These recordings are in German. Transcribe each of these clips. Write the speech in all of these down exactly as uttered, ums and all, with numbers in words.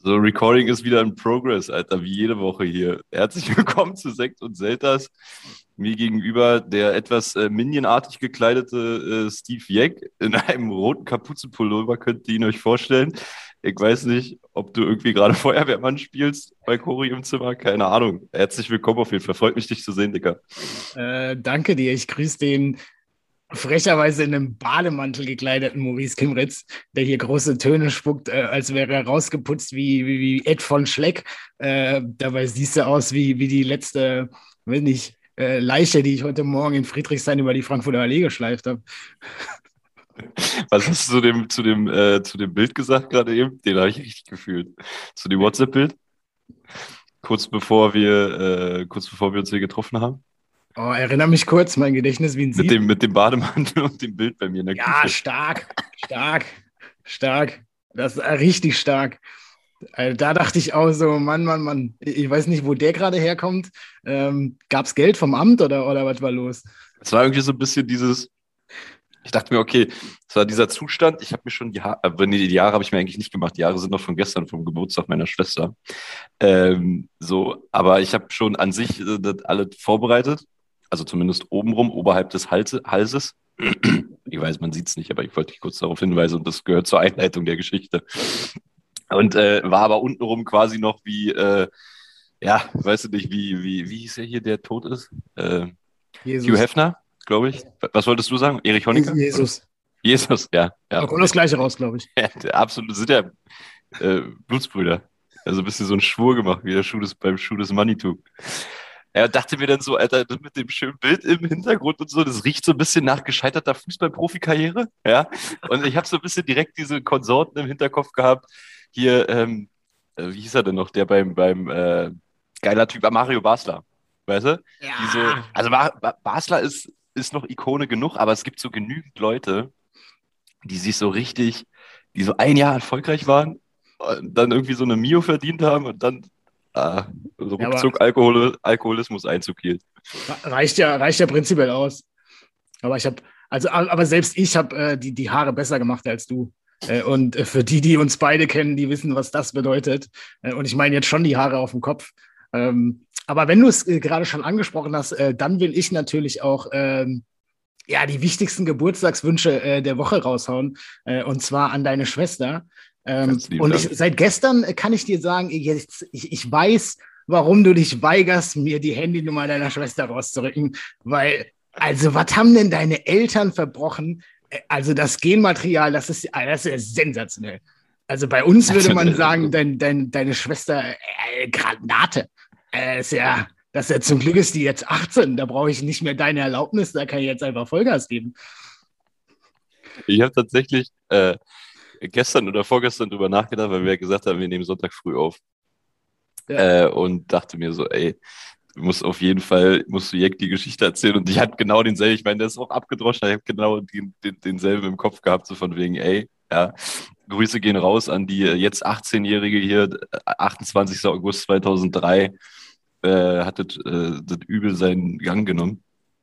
So, Recording ist wieder in Progress, Alter, wie jede Woche hier. Herzlich willkommen zu Sekt und Selters. Mir gegenüber der etwas äh, minionartig gekleidete äh, Steve Jeck in einem roten Kapuzenpullover, könnt ihr ihn euch vorstellen. Ich weiß nicht, ob du irgendwie gerade Feuerwehrmann spielst bei Cori im Zimmer, keine Ahnung. Herzlich willkommen auf jeden Fall, freut mich, dich zu sehen, Dicker. Äh, danke dir, ich grüße den frecherweise in einem Bademantel gekleideten Maurice Kimritz, der hier große Töne spuckt, äh, als wäre er rausgeputzt wie, wie, wie Ed von Schleck. Äh, dabei siehst du aus wie, wie die letzte, weiß nicht, äh, Leiche, die ich heute Morgen in Friedrichshain über die Frankfurter Allee geschleift habe. Was hast du zu dem, zu dem, äh, zu dem Bild gesagt gerade eben? Den habe ich richtig gefühlt. Zu dem WhatsApp-Bild? Kurz bevor wir, äh, kurz bevor wir uns hier getroffen haben? Oh, erinnere mich kurz, mein Gedächtnis wie ein Mit Sieb. dem, mit dem Bademantel und dem Bild bei mir in der Ja, Küche. stark, stark, stark. Das ist richtig stark. Also da dachte ich auch so, Mann, Mann, Mann, ich weiß nicht, wo der gerade herkommt. Ähm, Gab es Geld vom Amt oder, oder was war los? Es war irgendwie so ein bisschen dieses, ich dachte mir, okay, es war dieser Zustand, ich habe mir schon die Haare, aber nee, die Jahre habe ich mir eigentlich nicht gemacht, die Jahre sind noch von gestern, vom Geburtstag meiner Schwester. Ähm, so, aber ich habe schon an sich äh, das alles vorbereitet, also zumindest obenrum, oberhalb des Halse, Halses. Ich weiß, man sieht es nicht, aber ich wollte dich kurz darauf hinweisen und das gehört zur Einleitung der Geschichte. Und äh, war aber untenrum quasi noch wie, äh, ja, weißt du nicht, wie, wie, wie hieß er hier, der tot ist? Äh, Jesus. Hugh Hefner, glaube ich. Was wolltest du sagen? Erich Honecker? Jesus. Oder? Jesus, ja. ja. Da kommt das Gleiche raus, glaube ich. Ja, absolut, sind ja äh, Blutsbrüder. Also ein bisschen so ein Schwur gemacht, wie der Schuh des, beim Schuh des Manitou. Er dachte mir dann so, Alter, das mit dem schönen Bild im Hintergrund und so, das riecht so ein bisschen nach gescheiterter Fußball-Profikarriere. Ja? Und ich habe so ein bisschen direkt diese Konsorten im Hinterkopf gehabt. Hier, ähm, äh, wie hieß er denn noch, der beim, beim äh, geiler Typ, Mario Basler. Weißt du? Ja. Die so, also Ba- Ba- Basler ist, ist noch Ikone genug, aber es gibt so genügend Leute, die sich so richtig, die so ein Jahr erfolgreich waren, und dann irgendwie so eine Mio verdient haben und dann ah, so Ja, aber- ruckzuck Alkohol, Alkoholismus Einzug hielt. Reicht ja, reicht ja prinzipiell aus. Aber ich habe, also, aber selbst ich habe äh, die, die Haare besser gemacht als du. Äh, und äh, für die, die uns beide kennen, die wissen, was das bedeutet. Äh, und ich meine jetzt schon die Haare auf dem Kopf. Ähm, aber wenn du es äh, gerade schon angesprochen hast, äh, dann will ich natürlich auch ähm, ja, die wichtigsten Geburtstagswünsche äh, der Woche raushauen. Äh, und zwar an deine Schwester. Ähm, Ganz lieben und ich, Dank. seit gestern äh, kann ich dir sagen, ich, ich, ich weiß, warum du dich weigerst, mir die Handynummer deiner Schwester rauszurücken. Weil, also, was haben denn deine Eltern verbrochen? Äh, Also, das Genmaterial, das ist, äh, das ist sensationell. Also, bei uns würde man sagen, dein, dein, deine Schwester äh, Granate. Äh, ist ja, das ist ja, zum Glück ist die jetzt achtzehn. Da brauche ich nicht mehr deine Erlaubnis, da kann ich jetzt einfach Vollgas geben. Ich habe tatsächlich äh, gestern oder vorgestern drüber nachgedacht, weil wir ja gesagt haben, wir nehmen Sonntag früh auf. Ja. Äh, und dachte mir so, ey, du musst auf jeden Fall, musst du Jack die Geschichte erzählen. Und ich hatte genau denselben, ich meine, der ist auch abgedroschen, ich habe genau den, den, denselben im Kopf gehabt, so von wegen, ey, ja, Grüße gehen raus an die jetzt achtzehn-Jährige hier, achtundzwanzigster August zweitausenddrei, äh, hat das, äh, das Übel seinen Gang genommen.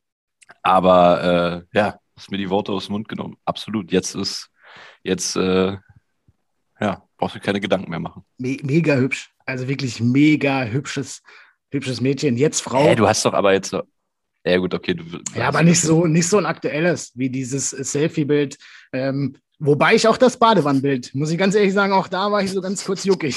Aber äh, ja, hast mir die Worte aus dem Mund genommen. Absolut. Jetzt ist, jetzt, äh, ja, brauchst du keine Gedanken mehr machen. Me mega hübsch. Also wirklich mega hübsches, hübsches Mädchen. Jetzt Frau. Hey, du hast doch aber jetzt so, ja gut, okay. Du, Ja, aber nicht so, nicht so ein aktuelles wie dieses Selfie-Bild. Ähm, wobei ich auch das Badewannenbild, muss ich ganz ehrlich sagen, auch da war ich so ganz kurz juckig.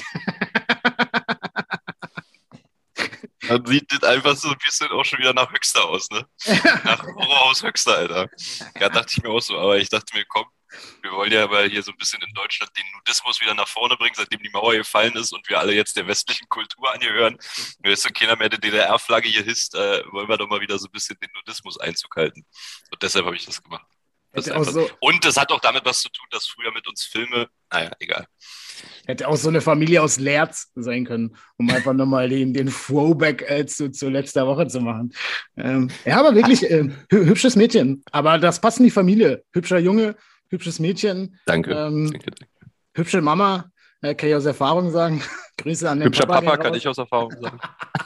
Man sieht das einfach so ein bisschen auch schon wieder nach Höxter aus, ne? Nach Horrorhaus Höxter, Alter. Da dachte ich mir auch so, aber ich dachte mir, komm, wir wollen ja aber hier so ein bisschen in Deutschland den Nudismus wieder nach vorne bringen, seitdem die Mauer gefallen ist und wir alle jetzt der westlichen Kultur angehören. Nur ist so keiner mehr die D D R-Flagge hier hisst, äh, wollen wir doch mal wieder so ein bisschen den Nudismus Einzug halten. Und deshalb habe ich das gemacht. Das Hätte auch so, und das hat auch damit was zu tun, dass früher mit uns Filme, naja, egal. hätte auch so eine Familie aus Lerz sein können, um einfach nochmal den, den Throwback äh, zu, zu letzter Woche zu machen. Ähm, ja, aber wirklich äh, hü hübsches Mädchen. Aber das passt in die Familie. Hübscher Junge, hübsches Mädchen. Danke. Ähm, danke, danke. Hübsche Mama, äh, kann ich aus Erfahrung sagen. Grüße an den Hübscher Papa. Papa, gehen kann raus. ich aus Erfahrung sagen.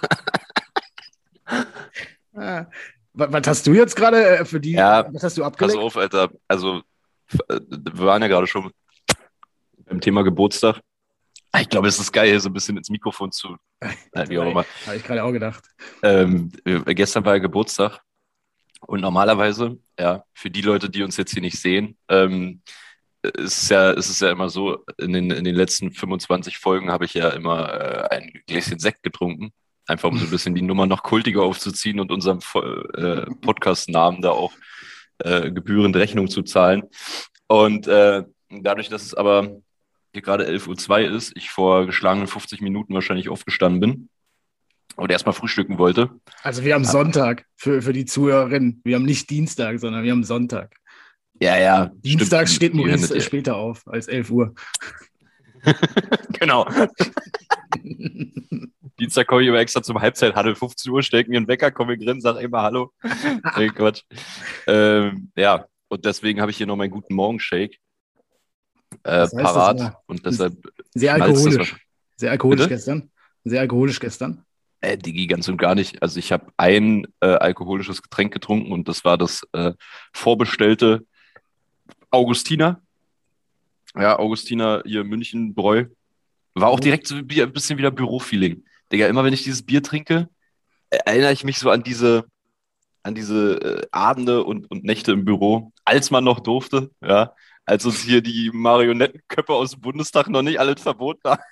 Ah. Was, was hast du jetzt gerade äh, für die? Ja, Was hast du Pass abgelegt? auf, Alter. Also, äh, wir waren ja gerade schon beim Thema Geburtstag. Ich glaube, es ist geil, hier so ein bisschen ins Mikrofon zu. Äh, wie auch immer. Habe ich gerade auch gedacht. Ähm, äh, gestern war ja Geburtstag und normalerweise, ja, für die Leute, die uns jetzt hier nicht sehen, ähm, es ist ja, es ist ja immer so, in den, in den letzten fünfundzwanzig Folgen habe ich ja immer äh, ein Gläschen Sekt getrunken. Einfach um so ein bisschen die Nummer noch kultiger aufzuziehen und unserem äh, Podcast-Namen da auch äh, gebührend Rechnung zu zahlen. Und äh, dadurch, dass es aber hier gerade elf Uhr zwei ist, ich vor geschlagenen fünfzig Minuten wahrscheinlich aufgestanden bin und erstmal frühstücken wollte. Also wir haben Sonntag für, für die Zuhörerinnen. Wir haben nicht Dienstag, sondern wir haben Sonntag. Ja, ja. Dienstag stimmt. steht Maurice Ja. später auf als elf Uhr. Genau. Dienstag komme ich aber extra zum Halbzeithandel, fünfzehn Uhr, stell mir einen Wecker, komme ich drin, sag immer Hallo. Nee, Quatsch. Ähm, ja, und deswegen habe ich hier noch meinen guten Morgenshake äh, Das heißt, parat. das war Und deshalb Sehr schnalzt das alkoholisch. Sehr alkoholisch Bitte? gestern. Sehr alkoholisch gestern. Äh, Digi, ganz und gar nicht. Also ich habe ein äh, alkoholisches Getränk getrunken und das war das äh, vorbestellte Augustiner. Ja, Augustiner hier München-Bräu. War auch direkt so ein bi- ein bisschen wieder Büro-Feeling. Digga, immer wenn ich dieses Bier trinke, äh, erinnere ich mich so an diese, an diese äh, Abende und, und Nächte im Büro, als man noch durfte, ja, als uns hier die Marionettenköpfe aus dem Bundestag noch nicht alles verboten haben.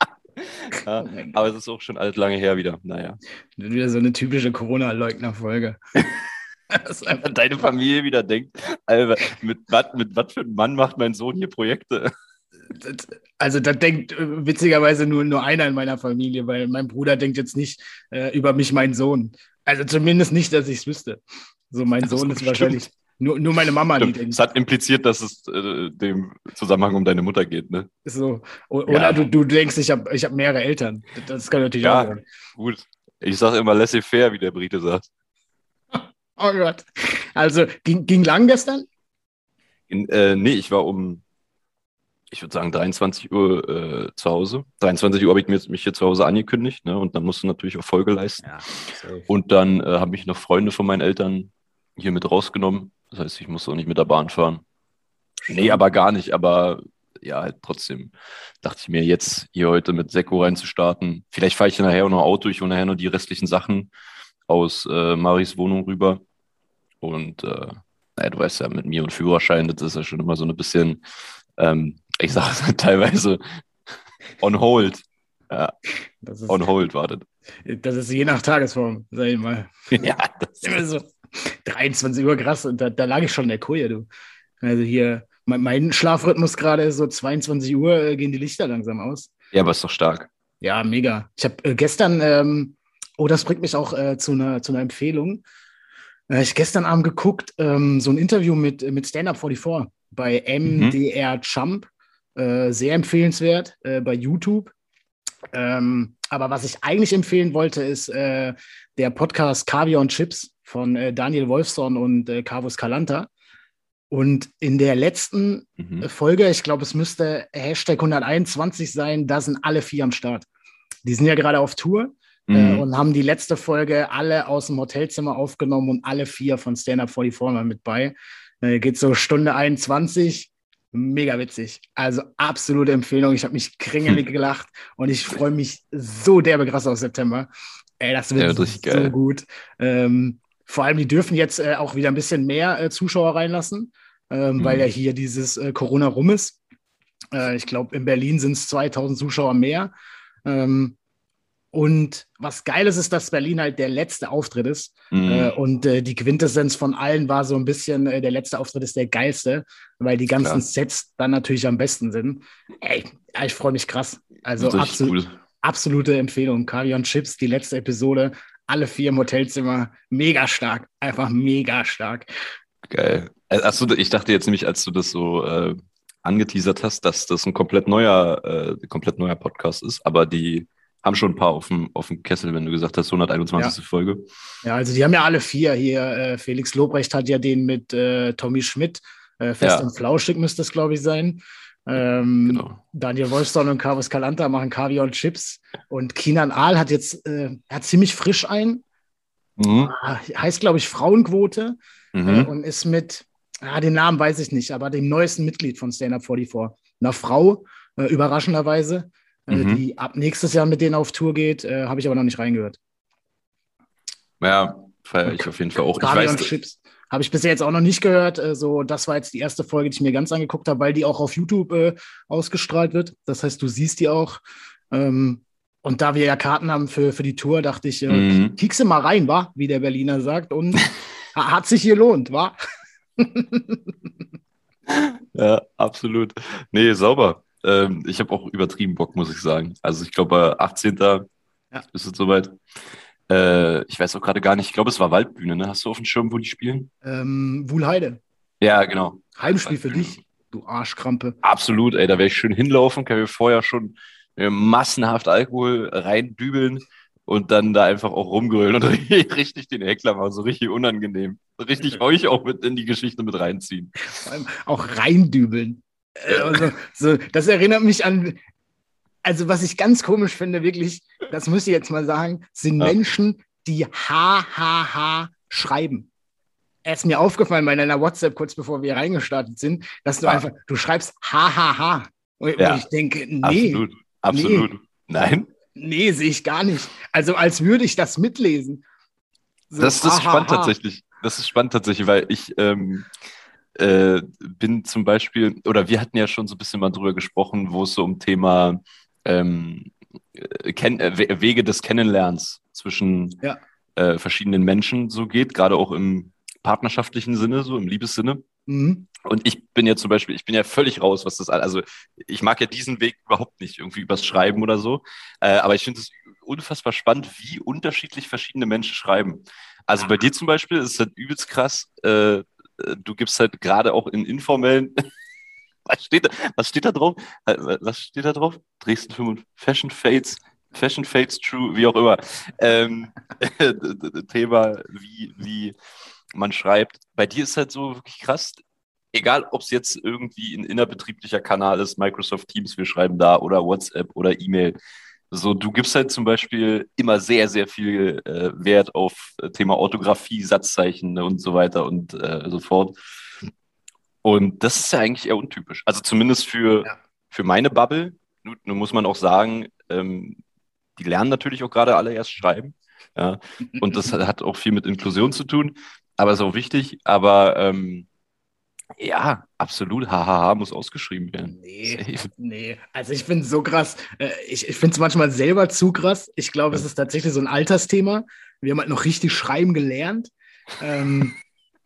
Ja, Oh mein Gott. aber es ist auch schon alles lange her wieder. Naja. Das ist wieder so eine typische Corona-Leugner-Folge. Das ist einfach- An deine Familie wieder denkt, Alter, mit was mit wat für einem Mann macht mein Sohn hier Projekte? das- Also da denkt äh, witzigerweise nur, nur einer in meiner Familie, weil mein Bruder denkt jetzt nicht äh, über mich, mein Sohn. Also zumindest nicht, dass ich es wüsste. So, mein Das Sohn ist stimmt. wahrscheinlich nur, nur meine Mama, die Stimmt. denkt. Es hat impliziert, dass es äh, dem Zusammenhang um deine Mutter geht, ne? So. O- Oder Ja. du, du denkst, ich habe ich hab mehrere Eltern. Das kann natürlich Ja. auch sein. Gut. Ich sage immer laissez-faire, wie der Brite sagt. Oh Gott. Also ging, ging lang gestern? In, äh, nee, ich war um, ich würde sagen, dreiundzwanzig Uhr äh, zu Hause. dreiundzwanzig Uhr habe ich mir, mich hier zu Hause angekündigt, ne? Und dann musst du natürlich auch Folge leisten. Ja. Und dann äh, haben mich noch Freunde von meinen Eltern hier mit rausgenommen. Das heißt, ich musste auch nicht mit der Bahn fahren. Nee, aber gar nicht. Aber ja, halt trotzdem dachte ich mir, jetzt hier heute mit Sekko reinzustarten. Vielleicht fahre ich nachher auch noch Auto. Ich hole nachher noch die restlichen Sachen aus äh, Maris Wohnung rüber. Und äh, naja, du weißt ja, mit mir und Führerschein, das ist ja schon immer so ein bisschen, ähm, ich sage es teilweise, on hold. Ja, Das ist, on hold wartet. das ist je nach Tagesform, sag ich mal. Ja, das Immer so dreiundzwanzig Uhr, krass. Und da, da lag ich schon in der Koje, du. Also hier, mein, mein Schlafrhythmus gerade ist so zweiundzwanzig Uhr, äh, gehen die Lichter langsam aus. ja, aber ist doch stark. Ja, mega. Ich habe äh, gestern, ähm, oh, das bringt mich auch äh, zu einer zu einer Empfehlung. Äh, ich gestern Abend geguckt, ähm, so ein Interview mit, mit Stand-Up vierundvierzig bei M D R Jump. Äh, sehr empfehlenswert äh, bei YouTube. Ähm, aber was ich eigentlich empfehlen wollte, ist äh, der Podcast Kaviar und Chips von äh, Daniel Wolfson und äh, Carvus Calanta. Und in der letzten Mhm. Folge, ich glaube, es müsste Hashtag hunderteinundzwanzig sein, da sind alle vier am Start. Die sind ja gerade auf Tour äh, Mhm. und haben die letzte Folge alle aus dem Hotelzimmer aufgenommen und alle vier von Stand-Up vierundvierzig mal mit bei. Äh, geht so Stunde einundzwanzig. Mega witzig. Also absolute Empfehlung. Ich habe mich kringelig gelacht und ich freue mich so derbe krass auf September. Ey, das Der wird wird richtig so geil. gut. Ähm, vor allem, die dürfen jetzt äh, auch wieder ein bisschen mehr äh, Zuschauer reinlassen, ähm, Mhm. weil ja hier dieses äh, Corona rum ist. Äh, ich glaube, in Berlin sind es zweitausend Zuschauer mehr. Ähm, und was geil ist, ist, dass Berlin halt der letzte Auftritt ist. Mhm. Äh, und äh, die Quintessenz von allen war so ein bisschen, äh, der letzte Auftritt ist der geilste, weil die ganzen Klar. Sets dann natürlich am besten sind. Ey, ja, ich freue mich krass. Also Das ist richtig absolut, cool. absolute Empfehlung. Kaviar und Chips, die letzte Episode, alle vier im Hotelzimmer, mega stark. Einfach mega stark. Geil. Äh, Achso, ich dachte jetzt nämlich, als du das so äh, angeteasert hast, dass das ein komplett neuer, äh, komplett neuer Podcast ist, aber die haben schon ein paar auf dem, auf dem Kessel, wenn du gesagt hast, hunderteinundzwanzigste Folge. Ja, also die haben ja alle vier hier. Äh, Felix Lobrecht hat ja den mit äh, Tommy Schmidt. Äh, Fest Ja. und Flauschig müsste es, glaube ich, sein. Ähm, Genau. Daniel Wolfson und Carvus Calanta machen Kaviar und Chips. Und Kinan Ahl hat jetzt äh, hat ziemlich frisch ein. Mhm. Ah, heißt, glaube ich, Frauenquote. Äh, Mhm. und ist mit, ah, den Namen weiß ich nicht, aber dem neuesten Mitglied von Stand Up vierundvierzig. Einer Frau, äh, überraschenderweise. äh, Mhm. die ab nächstes Jahr mit denen auf Tour geht. Äh, Habe ich aber noch nicht reingehört. Ja, feiere ich auf jeden Fall auch. Ich Kali und weiß, Chips. Habe ich bisher jetzt auch noch nicht gehört. Äh, so, das war jetzt die erste Folge, die ich mir ganz angeguckt habe, weil die auch auf YouTube äh, ausgestrahlt wird. Das heißt, du siehst die auch. Ähm, und da wir ja Karten haben für, für die Tour, dachte ich, äh, mhm. kiekse mal rein, wa? Wie der Berliner sagt. Und ha- hat sich gelohnt, wa? Ja, absolut. Nee, sauber. Ähm, ich habe auch übertrieben Bock, muss ich sagen. Also ich glaube, achtzehnten Ja. ist es soweit. Äh, ich weiß auch gerade gar nicht, ich glaube, es war Waldbühne, ne? Hast du auf dem Schirm, wo die spielen? Ähm, Wuhlheide. Ja, genau. Heimspiel für Waldbühne. dich, du Arschkrampe. Absolut, ey, da werde ich schön hinlaufen, kann mir vorher schon äh, massenhaft Alkohol reindübeln und dann da einfach auch rumgrölen und richtig den Heckler machen, so richtig unangenehm. So richtig euch auch mit in die Geschichte mit reinziehen. Vor allem auch reindübeln. Äh, also, so, das erinnert mich an, also was ich ganz komisch finde, wirklich, das muss ich jetzt mal sagen, sind Ja. Menschen, die H H H schreiben. Es ist mir aufgefallen bei deiner WhatsApp, kurz bevor wir reingestartet sind, dass du Ah. einfach, du schreibst H H H. Und Ja. ich denke, nee, Absolut, absolut. Nein? nee, sehe ich gar nicht. Also als würde ich das mitlesen. So, Das, das ist ha, ha, spannend ha. tatsächlich. Das ist spannend tatsächlich, weil ich ähm, äh, bin zum Beispiel, oder wir hatten ja schon so ein bisschen mal drüber gesprochen, wo es so um Thema ähm, äh, Ken äh, We- Wege des Kennenlernens zwischen Ja. äh, verschiedenen Menschen so geht, gerade auch im partnerschaftlichen Sinne, so im Liebessinne. Mhm. Und ich bin ja zum Beispiel, ich bin ja völlig raus, was das, also ich mag ja diesen Weg überhaupt nicht, irgendwie übers Schreiben oder so. Äh, aber ich finde es unfassbar spannend, wie unterschiedlich verschiedene Menschen schreiben. Also bei dir zum Beispiel ist es halt übelst krass, äh, äh, du gibst halt gerade auch in informellen, was steht da, was steht da drauf? Äh, Was steht da drauf? Dresden fünf Fashion Fates, Fashion Fates True, wie auch immer. Ähm, Thema, wie, wie man schreibt. Bei dir ist halt so wirklich krass, egal ob es jetzt irgendwie ein innerbetrieblicher Kanal ist, Microsoft Teams, wir schreiben da, oder WhatsApp oder E-Mail. So, du gibst halt zum Beispiel immer sehr, sehr viel äh, Wert auf äh, Thema Orthographie, Satzzeichen, ne, und so weiter und äh, so fort. Und das ist ja eigentlich eher untypisch. Also zumindest für, Ja. für meine Bubble. Nun, nun muss man auch sagen, ähm, die lernen natürlich auch gerade alle erst schreiben. Ja. Und das hat auch viel mit Inklusion zu tun, aber ist auch wichtig. Aber ähm, ja, absolut, hahaha, muss ausgeschrieben werden. Nee, Safe. nee. Also ich finde es so krass. Äh, Ich, ich finde es manchmal selber zu krass. Ich glaube, es ist tatsächlich so ein Altersthema. Wir haben halt noch richtig schreiben gelernt. Ähm,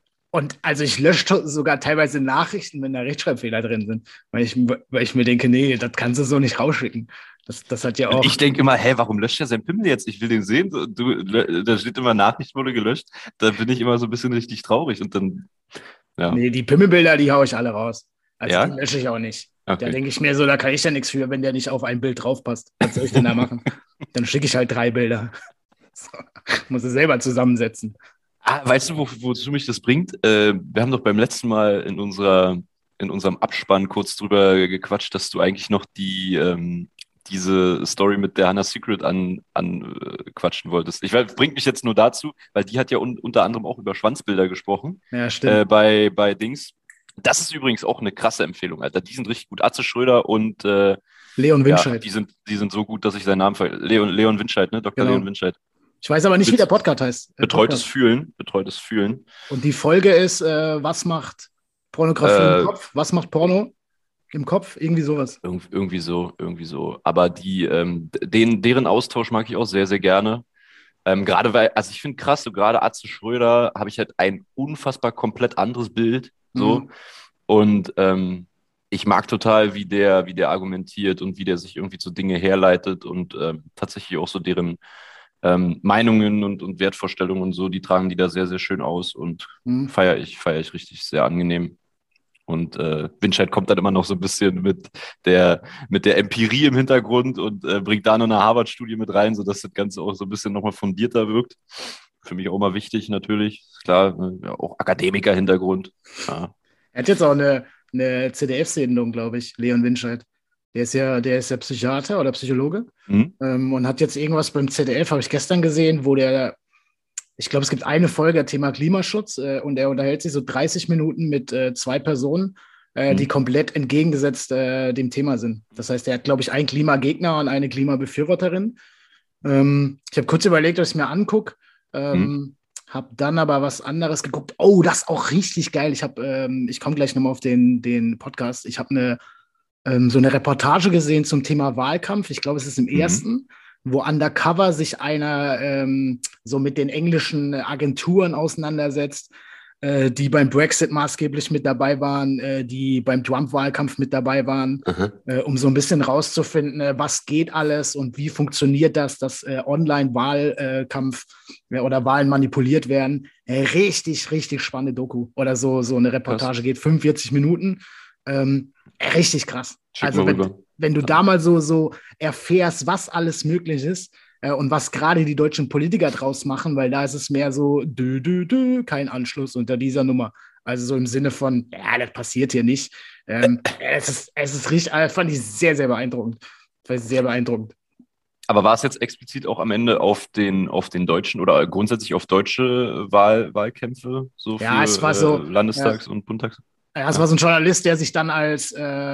und also ich lösche to- sogar teilweise Nachrichten, wenn da Rechtschreibfehler drin sind. Weil ich, weil ich mir denke, nee, das kannst du so nicht rausschicken. Das, das hat ja Und auch. ich denke immer, hä, warum löscht er seinen Pimmel jetzt? Ich will den sehen. So, Du, lö- da steht immer Nachricht wurde gelöscht. Da bin ich immer so ein bisschen richtig traurig. Und dann, ja. Nee, die Pimmelbilder, die haue ich alle raus. Also Ja? die lösche ich auch nicht. Da Okay. denke ich mir so, da kann ich ja nichts für, wenn der nicht auf ein Bild draufpasst. Was soll ich denn da machen? Dann schicke ich halt drei Bilder. So. Muss es selber zusammensetzen. Ah, weißt du, wo, wozu mich das bringt? Äh, wir haben doch beim letzten Mal in unserer, in unserem Abspann kurz drüber gequatscht, dass du eigentlich noch die, ähm, diese Story mit der Hannah Secret an, an äh, quatschen wolltest. Ich weiß, bringt mich jetzt nur dazu, weil die hat ja un, unter anderem auch über Schwanzbilder gesprochen, Ja, stimmt. äh, bei, bei Dings. Das ist übrigens auch eine krasse Empfehlung, Alter. Die sind richtig gut. Atze Schröder und äh, Leon ja, Winscheid. die sind, die sind so gut, dass ich seinen Namen ver... Leon, Leon Winscheid, ne? Doktor Genau. Leon Winscheid. Ich weiß aber nicht, wie der Podcast heißt. Äh, Betreutes Podcast. Fühlen, betreutes Fühlen. Und die Folge ist, äh, was macht Pornografie Äh, im Kopf? Was macht Porno im Kopf? Irgendwie sowas. Irg irgendwie so, irgendwie so. Aber die, ähm, den, deren Austausch mag ich auch sehr, sehr gerne. Ähm, gerade weil, also ich finde krass, so gerade Atze Schröder habe ich halt ein unfassbar komplett anderes Bild. So. Mhm. Und ähm, ich mag total, wie der, wie der argumentiert und wie der sich irgendwie zu Dinge herleitet und ähm, tatsächlich auch so deren ähm, Meinungen und, und Wertvorstellungen und so, die tragen die da sehr, sehr schön aus und Mhm. feiere ich, feiere ich richtig sehr angenehm. Und äh, Winscheid kommt dann immer noch so ein bisschen mit der, mit der Empirie im Hintergrund und äh, bringt da noch eine Harvard-Studie mit rein, sodass das Ganze auch so ein bisschen nochmal fundierter wirkt. Für mich auch mal wichtig natürlich. Ist klar, ne? Ja, auch Akademiker-Hintergrund. Ja. Er hat jetzt auch eine, eine Z D F-Sendung, glaube ich, Leon Winscheid. Der ist ja, der ist ja Psychiater oder Psychologe Hm? ähm, und hat jetzt irgendwas beim Z D F, habe ich gestern gesehen, wo der, ich glaube, es gibt eine Folge, Thema Klimaschutz, äh, und er unterhält sich so dreißig Minuten mit äh, zwei Personen, äh, die Mhm. komplett entgegengesetzt äh, dem Thema sind. Das heißt, er hat, glaube ich, einen Klimagegner und eine Klimabefürworterin. Ähm, ich habe kurz überlegt, ob ich es mir angucke. Mhm. Ähm, habe dann aber was anderes geguckt. Oh, das ist auch richtig geil. Ich habe, ähm, ich komme gleich nochmal auf den, den Podcast. Ich habe eine ähm, so eine Reportage gesehen zum Thema Wahlkampf. Ich glaube, es ist im Mhm. ersten, wo undercover sich einer ähm, so mit den englischen Agenturen auseinandersetzt, äh, die beim Brexit maßgeblich mit dabei waren, äh, die beim Trump-Wahlkampf mit dabei waren, Aha. äh, um so ein bisschen rauszufinden, äh, was geht alles und wie funktioniert das, dass äh, Online-Wahlkampf äh, oder Wahlen manipuliert werden. Äh, richtig, richtig spannende Doku oder so, so eine Krass. Reportage geht fünfundvierzig Minuten. Ähm, richtig krass. Schick mal Also wenn, rüber. wenn du da mal so, so erfährst, was alles möglich ist äh, und was gerade die deutschen Politiker draus machen, weil da ist es mehr so, dü, dü, dü, kein Anschluss unter dieser Nummer. Also so im Sinne von, ja, das passiert hier nicht. Ähm, es ist, es ist richtig, äh, fand ich sehr, sehr beeindruckend. Fand ich sehr beeindruckend. Aber war es jetzt explizit auch am Ende auf den, auf den deutschen oder grundsätzlich auf deutsche Wahl, Wahlkämpfe, so Ja, es war für so, äh, ja, Landestags- und Bundestags? ja, es war Ja. so ein Journalist, der sich dann als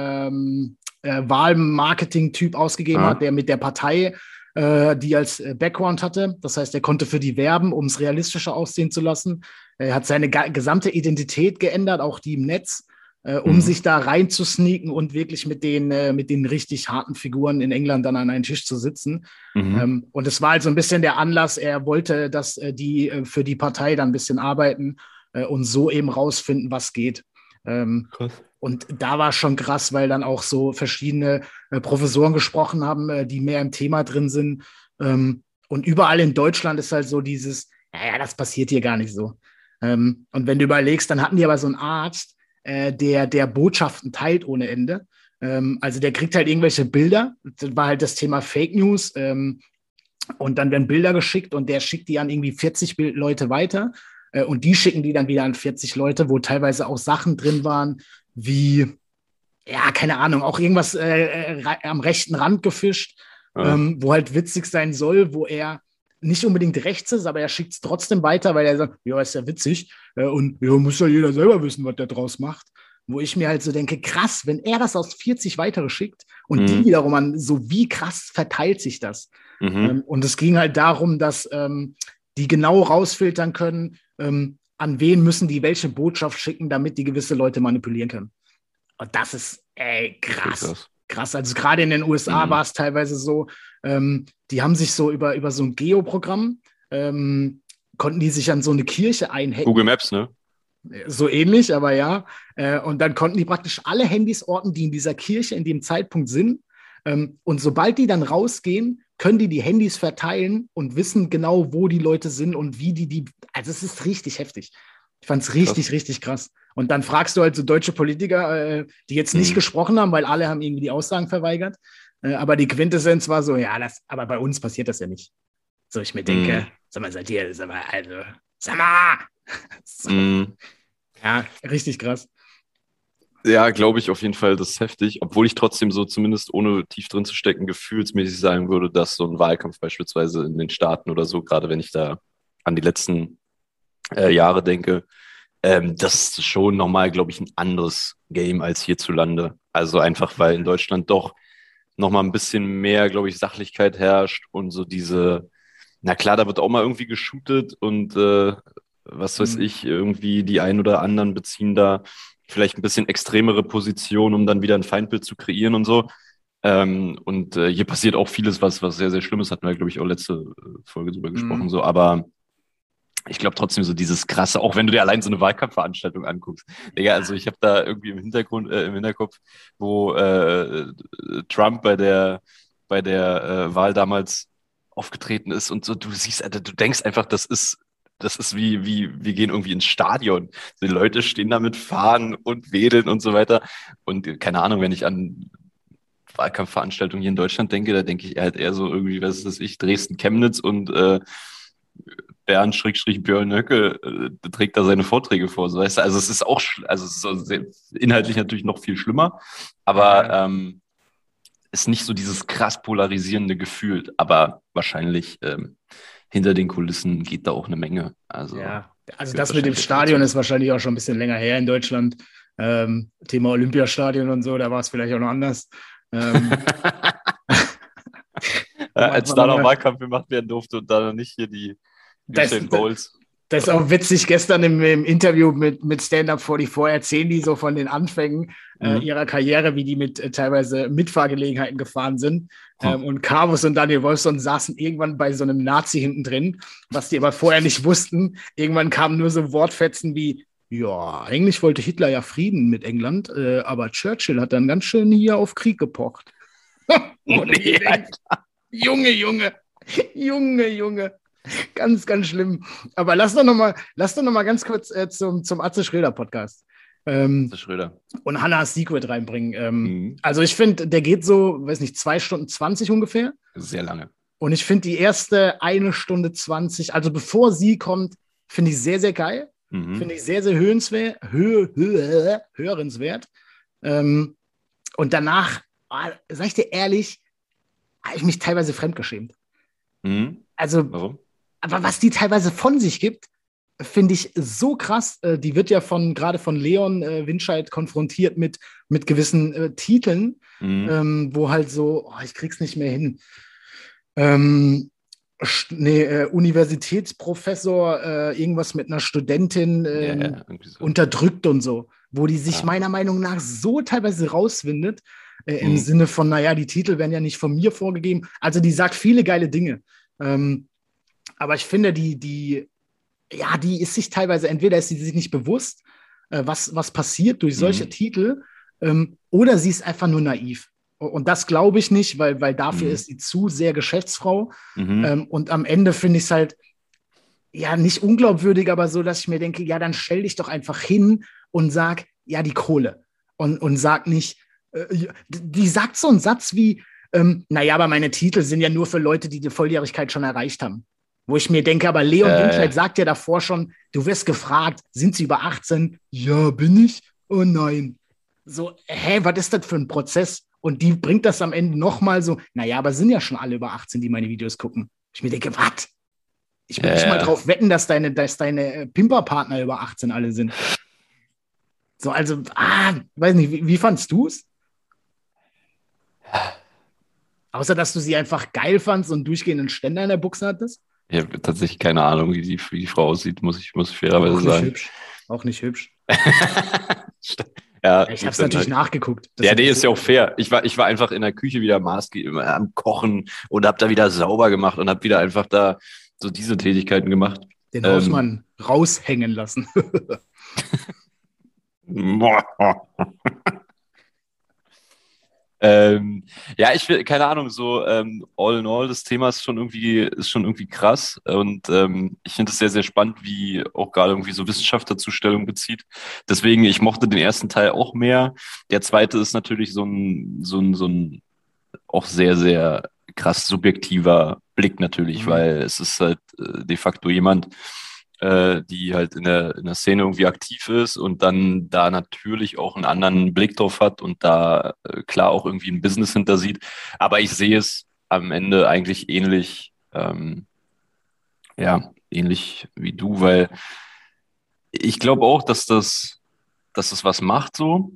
ähm, äh, Wahlmarketing-Typ ausgegeben hat, Ah. der mit der Partei, äh, die als äh, Background hatte. Das heißt, er konnte für die werben, um es realistischer aussehen zu lassen. Er hat seine ga- gesamte Identität geändert, auch die im Netz, äh, um Mhm. sich da rein zu sneaken und wirklich mit den, äh, mit den richtig harten Figuren in England dann an einen Tisch zu sitzen. Mhm. Ähm, und es war halt so ein bisschen der Anlass, er wollte, dass äh, die äh, für die Partei dann ein bisschen arbeiten äh, und so eben rausfinden, was geht. Ähm, Krass. und da war schon krass, weil dann auch so verschiedene äh, Professoren gesprochen haben, äh, die mehr im Thema drin sind. Ähm, und überall in Deutschland ist halt so dieses, naja, das passiert hier gar nicht so. Ähm, und wenn du überlegst, dann hatten die aber so einen Arzt, äh, der, der Botschaften teilt ohne Ende. Ähm, also der kriegt halt irgendwelche Bilder. Das war halt das Thema Fake News. Ähm, und dann werden Bilder geschickt und der schickt die an irgendwie vierzig Bild Leute weiter. Äh, und die schicken die dann wieder an vierzig Leute, wo teilweise auch Sachen drin waren, wie, ja, keine Ahnung, auch irgendwas äh, äh, am rechten Rand gefischt, Ah. ähm, wo halt witzig sein soll, wo er nicht unbedingt rechts ist, aber er schickt es trotzdem weiter, weil er sagt, ja, ist ja witzig äh, und ja, muss ja jeder selber wissen, was der draus macht. Wo ich mir halt so denke, krass, wenn er das aus vierzig weitere schickt und die Mhm. wiederum an, so wie krass verteilt sich das. Ähm, Mhm. und es ging halt darum, dass ähm, die genau rausfiltern können, ähm, an wen müssen die welche Botschaft schicken, damit die gewisse Leute manipulieren können. Und das ist, ey, Okay, krass. krass. Krass. Also gerade in den U S A war Mhm. es teilweise so, ähm, die haben sich so über, über so ein Geoprogramm, ähm, konnten die sich an so eine Kirche einhacken. Google Maps, ne? So ähnlich, aber ja. Äh, und dann konnten die praktisch alle Handys orten, die in dieser Kirche in dem Zeitpunkt sind. Ähm, und sobald die dann rausgehen, können die die Handys verteilen und wissen genau, wo die Leute sind und wie die die. Also es ist richtig heftig. Ich fand es richtig, Krass. richtig krass. Und dann fragst du halt so deutsche Politiker, äh, die jetzt nicht Mhm. gesprochen haben, weil alle haben irgendwie die Aussagen verweigert. Äh, aber die Quintessenz war so, ja, das, aber bei uns passiert das ja nicht. So ich mir denke, Mhm. sag mal, seid ihr, sag mal, also, sag mal. So, Mhm. ja, richtig krass. Ja, glaube ich auf jeden Fall, das ist heftig, obwohl ich trotzdem so zumindest ohne tief drin zu stecken, gefühlsmäßig sagen würde, dass so ein Wahlkampf beispielsweise in den Staaten oder so, gerade wenn ich da an die letzten äh, Jahre denke, ähm, das ist schon nochmal, glaube ich, ein anderes Game als hierzulande. Also einfach, weil in Deutschland doch nochmal ein bisschen mehr, glaube ich, Sachlichkeit herrscht und so diese, na klar, da wird auch mal irgendwie geshootet und äh, was weiß Mhm. ich, irgendwie die einen oder anderen beziehen da vielleicht ein bisschen extremere Positionen, um dann wieder ein Feindbild zu kreieren und so. Ähm, und äh, hier passiert auch vieles, was, was sehr, sehr Schlimmes, hatten wir, glaube ich, auch letzte äh, Folge drüber gesprochen, Mhm. so, aber ich glaube trotzdem so dieses krasse, auch wenn du dir allein so eine Wahlkampfveranstaltung anguckst. Digga, also ich habe da irgendwie im Hintergrund, äh, im Hinterkopf, wo äh, Trump bei der, bei der äh, Wahl damals aufgetreten ist und so, du siehst, Alter, du denkst einfach, das ist, das ist wie, wie, wir gehen irgendwie ins Stadion. Die Leute stehen da mit Fahnen und wedeln und so weiter. Und äh, keine Ahnung, wenn ich an Wahlkampfveranstaltungen hier in Deutschland denke, da denke ich halt eher so irgendwie, was weiß ich, Dresden, Chemnitz und äh, Bernd Schrägstrich Björn Höcke äh, trägt da seine Vorträge vor. So, weißt du? Also es ist auch, schl- also es ist so sehr, inhaltlich natürlich noch viel schlimmer, aber Ja, ähm, ist nicht so dieses krass polarisierende Gefühl. Aber wahrscheinlich ähm, hinter den Kulissen geht da auch eine Menge. Also ja. Also gehört das mit dem wahrscheinlich einfach Stadion dazu. ist wahrscheinlich auch schon ein bisschen länger her in Deutschland. Ähm, Thema Olympiastadion und so, da war es vielleicht auch noch anders. Ähm, Ja, als da noch Wahlkampf gemacht werden durfte und da noch nicht hier die Usain Bowls. Das ist auch witzig, gestern im, im Interview mit, mit Stand-Up vierundvierzig erzählen die so von den Anfängen mhm. äh, ihrer Karriere, wie die mit äh, teilweise Mitfahrgelegenheiten gefahren sind. Hm. Ähm, und Carvus und Daniel Wolfson saßen irgendwann bei so einem Nazi hinten drin, was die aber vorher nicht wussten. Irgendwann kamen nur so Wortfetzen wie, ja, eigentlich wollte Hitler ja Frieden mit England, äh, aber Churchill hat dann ganz schön hier auf Krieg gepocht. nee, denkt, Junge, Junge, Junge, Junge. Ganz, ganz schlimm. Aber lass doch noch mal, lass doch noch mal ganz kurz äh, zum, zum Atze Schröder-Podcast. Ähm, Atze Schröder. Und Hannah Secret reinbringen. Ähm, mhm. Also ich finde, der geht so, weiß nicht, zwei Stunden zwanzig ungefähr. Sehr lange. Und ich finde die erste eine Stunde zwanzig, also bevor sie kommt, finde ich sehr, sehr geil. Mhm. Finde ich sehr, sehr hörenswert. Hö, hö, hörenswert. Ähm, und danach, oh, sag ich dir ehrlich, habe ich mich teilweise fremdgeschämt. Mhm. Also, warum? Aber was die teilweise von sich gibt, finde ich so krass. Äh, die wird ja von gerade von Leon äh, Winscheid konfrontiert mit, mit gewissen äh, Titeln, mhm. ähm, wo halt so, oh, ich krieg's nicht mehr hin. Ähm, nee, äh, Universitätsprofessor, äh, irgendwas mit einer Studentin äh, ja, ja, so. unterdrückt und so, wo die sich ja. meiner Meinung nach so teilweise rauswindet, äh, im mhm. Sinne von, naja, die Titel werden ja nicht von mir vorgegeben. Also die sagt viele geile Dinge. Ähm, Aber ich finde, die, die, ja, die ist sich teilweise, entweder ist sie sich nicht bewusst, äh, was, was passiert durch solche mhm. Titel, ähm, oder sie ist einfach nur naiv. Und das glaube ich nicht, weil, weil dafür mhm. ist sie zu sehr Geschäftsfrau. Mhm. Ähm, und am Ende finde ich es halt, ja, nicht unglaubwürdig, aber so, dass ich mir denke, ja, dann stell dich doch einfach hin und sag, ja, die Kohle. Und, und sag nicht, äh, die sagt so einen Satz wie, ähm, naja, aber meine Titel sind ja nur für Leute, die die Volljährigkeit schon erreicht haben. Wo ich mir denke, aber Leon äh. Winscheid sagt ja davor schon, du wirst gefragt, sind sie über achtzehn? Ja, bin ich? Oh nein. So, hä, was ist das für ein Prozess? Und die bringt das am Ende nochmal so, naja, aber sind ja schon alle über achtzehn, die meine Videos gucken. Ich mir denke, was? Ich will äh. nicht mal drauf wetten, dass deine, dass deine Pimperpartner über achtzehn alle sind. So, also, ah, weiß nicht, wie, wie fandst du es? Außer, dass du sie einfach geil fandst und durchgehenden Ständer in der Buchse hattest? Ich habe tatsächlich keine Ahnung, wie die, wie die Frau aussieht, muss ich, muss ich fairerweise sagen. Auch nicht hübsch. Auch nicht hübsch. ja, ich habe es natürlich halt nachgeguckt. Das ja, nee, ist ja auch fair. Ich war, ich war einfach in der Küche wieder maßgebend am Kochen und habe da wieder sauber gemacht und habe wieder einfach da so diese Tätigkeiten gemacht. Den Hausmann ähm, raushängen lassen. Ähm, ja, ich will, keine Ahnung, so ähm, all in all, das Thema ist schon irgendwie, ist schon irgendwie krass und ähm, ich finde es sehr, sehr spannend, wie auch gerade irgendwie so Wissenschaft dazu Stellung bezieht. Deswegen, ich mochte den ersten Teil auch mehr. Der zweite ist natürlich so ein, so ein, so ein auch sehr, sehr krass subjektiver Blick natürlich, mhm. weil es ist halt äh, de facto jemand, die halt in der, in der Szene irgendwie aktiv ist und dann da natürlich auch einen anderen Blick drauf hat und da äh, klar auch irgendwie ein Business hinter sieht. Aber ich sehe es am Ende eigentlich ähnlich, ähm, ja, ähnlich wie du, weil ich glaube auch, dass das, dass das was macht so.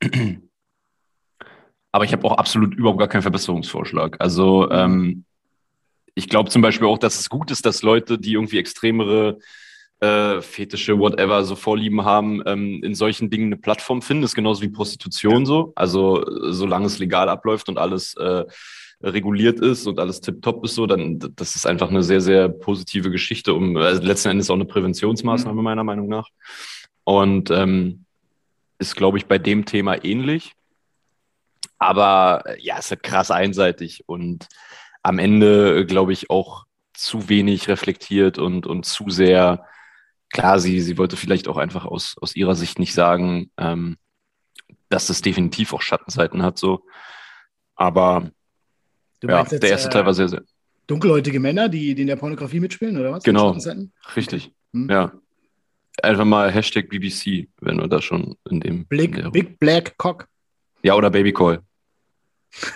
Aber ich habe auch absolut überhaupt gar keinen Verbesserungsvorschlag. Also ähm, ich glaube zum Beispiel auch, dass es gut ist, dass Leute, die irgendwie extremere Äh, Fetische, whatever, so Vorlieben haben, ähm, in solchen Dingen eine Plattform finden. Das ist genauso wie Prostitution so. Also solange es legal abläuft und alles äh, reguliert ist und alles tipptopp ist so, dann das ist einfach eine sehr, sehr positive Geschichte, um also letzten Endes auch eine Präventionsmaßnahme mhm. meiner Meinung nach. Und ähm, ist, glaube ich, bei dem Thema ähnlich. Aber ja, es ist halt krass einseitig und am Ende, glaube ich, auch zu wenig reflektiert und, und zu sehr. Klar, sie, sie wollte vielleicht auch einfach aus, aus ihrer Sicht nicht sagen, ähm, dass es definitiv auch Schattenseiten hat, so. Aber ja, jetzt, der erste äh, Teil war sehr, sehr. Dunkelhäutige Männer, die, die in der Pornografie mitspielen, oder was? Genau, richtig. Hm. Ja. Einfach mal Hashtag B B C, wenn du da schon in dem. Big, in Big Black Cock. Ja, oder Baby Call.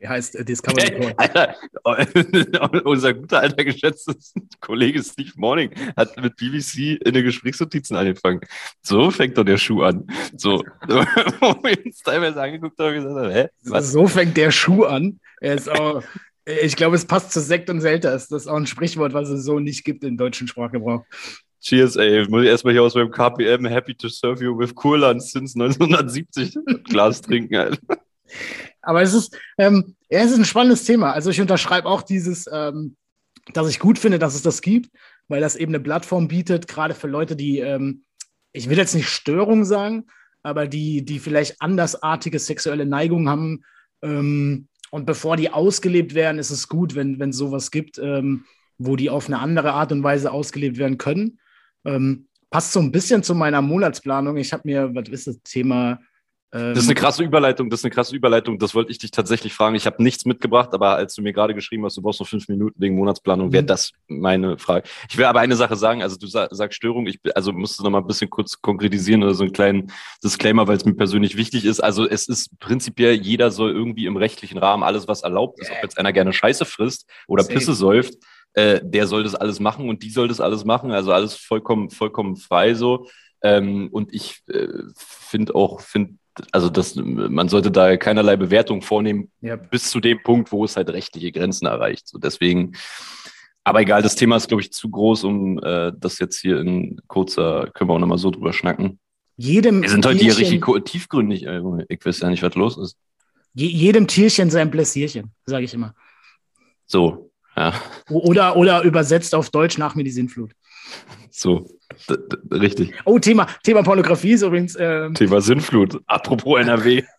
Er heißt äh, Discovery Report. Alter, unser guter alter geschätzter Kollege Steve Morning hat mit B B C in den Gesprächsnotizen angefangen. So fängt doch der Schuh an. So, wo wir uns teilweise angeguckt haben und gesagt haben, hä? Was? So fängt der Schuh an. Er ist auch, ich glaube, es passt zu Sekt und Selters. Das ist auch ein Sprichwort, was es so nicht gibt im deutschen Sprachgebrauch. Cheers, ey. Muss ich erstmal hier aus meinem K P M Happy to serve you with Kurland since neunzehnhundertsiebzig Glas trinken, Alter. Aber es ist, ähm, ja, es ist ein spannendes Thema. Also ich unterschreibe auch dieses, ähm, dass ich gut finde, dass es das gibt, weil das eben eine Plattform bietet, gerade für Leute, die, ähm, ich will jetzt nicht Störung sagen, aber die, die vielleicht andersartige sexuelle Neigungen haben. Ähm, und bevor die ausgelebt werden, ist es gut, wenn es sowas gibt, ähm, wo die auf eine andere Art und Weise ausgelebt werden können. Ähm, passt so ein bisschen zu meiner Monatsplanung. Ich habe mir, was ist das Thema? Ähm, das ist eine krasse Überleitung, das ist eine krasse Überleitung. Das wollte ich dich tatsächlich fragen. Ich habe nichts mitgebracht, aber als du mir gerade geschrieben hast, du brauchst noch fünf Minuten wegen Monatsplanung, wäre das meine Frage. Ich will aber eine Sache sagen, also du sag, sagst Störung, ich also musst du noch mal ein bisschen kurz konkretisieren oder so einen kleinen Disclaimer, weil es mir persönlich wichtig ist. Also es ist prinzipiell, jeder soll irgendwie im rechtlichen Rahmen alles, was erlaubt ist, ob jetzt einer gerne Scheiße frisst oder Safe. Pisse säuft, äh, der soll das alles machen und die soll das alles machen. Also alles vollkommen, vollkommen frei so. Ähm, und ich äh, finde auch, finde also das, man sollte da keinerlei Bewertung vornehmen, Yep. bis zu dem Punkt, wo es halt rechtliche Grenzen erreicht. So deswegen, aber egal, das Thema ist, glaube ich, zu groß, um äh, das jetzt hier in kurzer, können wir auch nochmal so drüber schnacken. jedem Wir sind heute hier Tierchen, richtig tiefgründig. Ey. Ich weiß ja nicht, was los ist. je, jedem Tierchen sein Blässierchen, sage ich immer. So, ja, O- Oder, oder übersetzt auf Deutsch nach mir die Sinnflut. so, d- d- richtig. Oh, Thema, Thema Pornografie ist übrigens, ähm, Thema Sinnflut. Apropos N R W.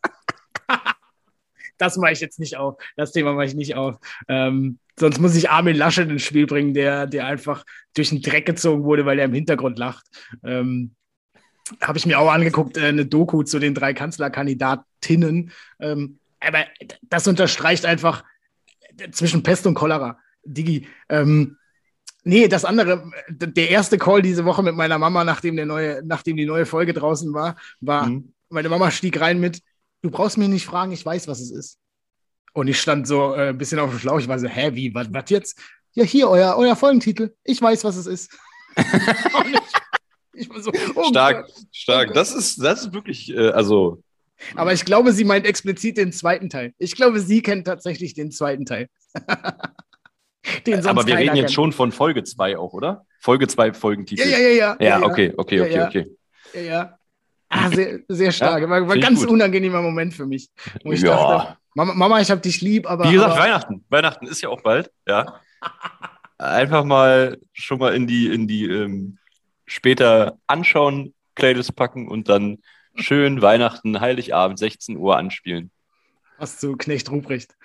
das mache ich jetzt nicht auf. Das Thema mache ich nicht auf. Ähm, sonst muss ich Armin Laschet ins Spiel bringen, der, der einfach durch den Dreck gezogen wurde, weil er im Hintergrund lacht. Ähm, Habe ich mir auch angeguckt, äh, eine Doku zu den drei Kanzlerkandidatinnen. Ähm, aber das unterstreicht einfach äh, zwischen Pest und Cholera. Digi, ähm, nee, das andere, d- der erste Call diese Woche mit meiner Mama, nachdem, der neue, nachdem die neue Folge draußen war, war, Mhm. meine Mama stieg rein mit, du brauchst mich nicht fragen, ich weiß, was es ist. Und ich stand so äh, ein bisschen auf dem Schlauch, ich war so, hä, wie, was was jetzt? Ja, hier, euer, euer Folgentitel, ich weiß, was es ist. Und ich, ich war so, oh Stark, Gott. stark. Oh Das ist, das ist wirklich, äh, also, Aber ich glaube, sie meint explizit den zweiten Teil. Ich glaube, sie kennt tatsächlich den zweiten Teil. Den sonst aber wir keiner reden jetzt kennt. schon von Folge zwei auch, oder? Folge zwei Folgentitel. Ja, ja, ja, ja. Ja, okay, okay, Ja, okay, ja. okay. Ja, ja. Ah, sehr, sehr stark. Ja, war war ein find ich ganz gut. unangenehmer Moment für mich. Wo ich Ja. dachte, Mama, Mama, ich hab dich lieb, aber. Wie gesagt, aber, Weihnachten. Weihnachten ist ja auch bald, ja. Einfach mal schon mal in die, in die ähm, später anschauen, Playlist packen und dann schön Weihnachten, Heiligabend, sechzehn Uhr anspielen. Hast du Knecht Ruprecht.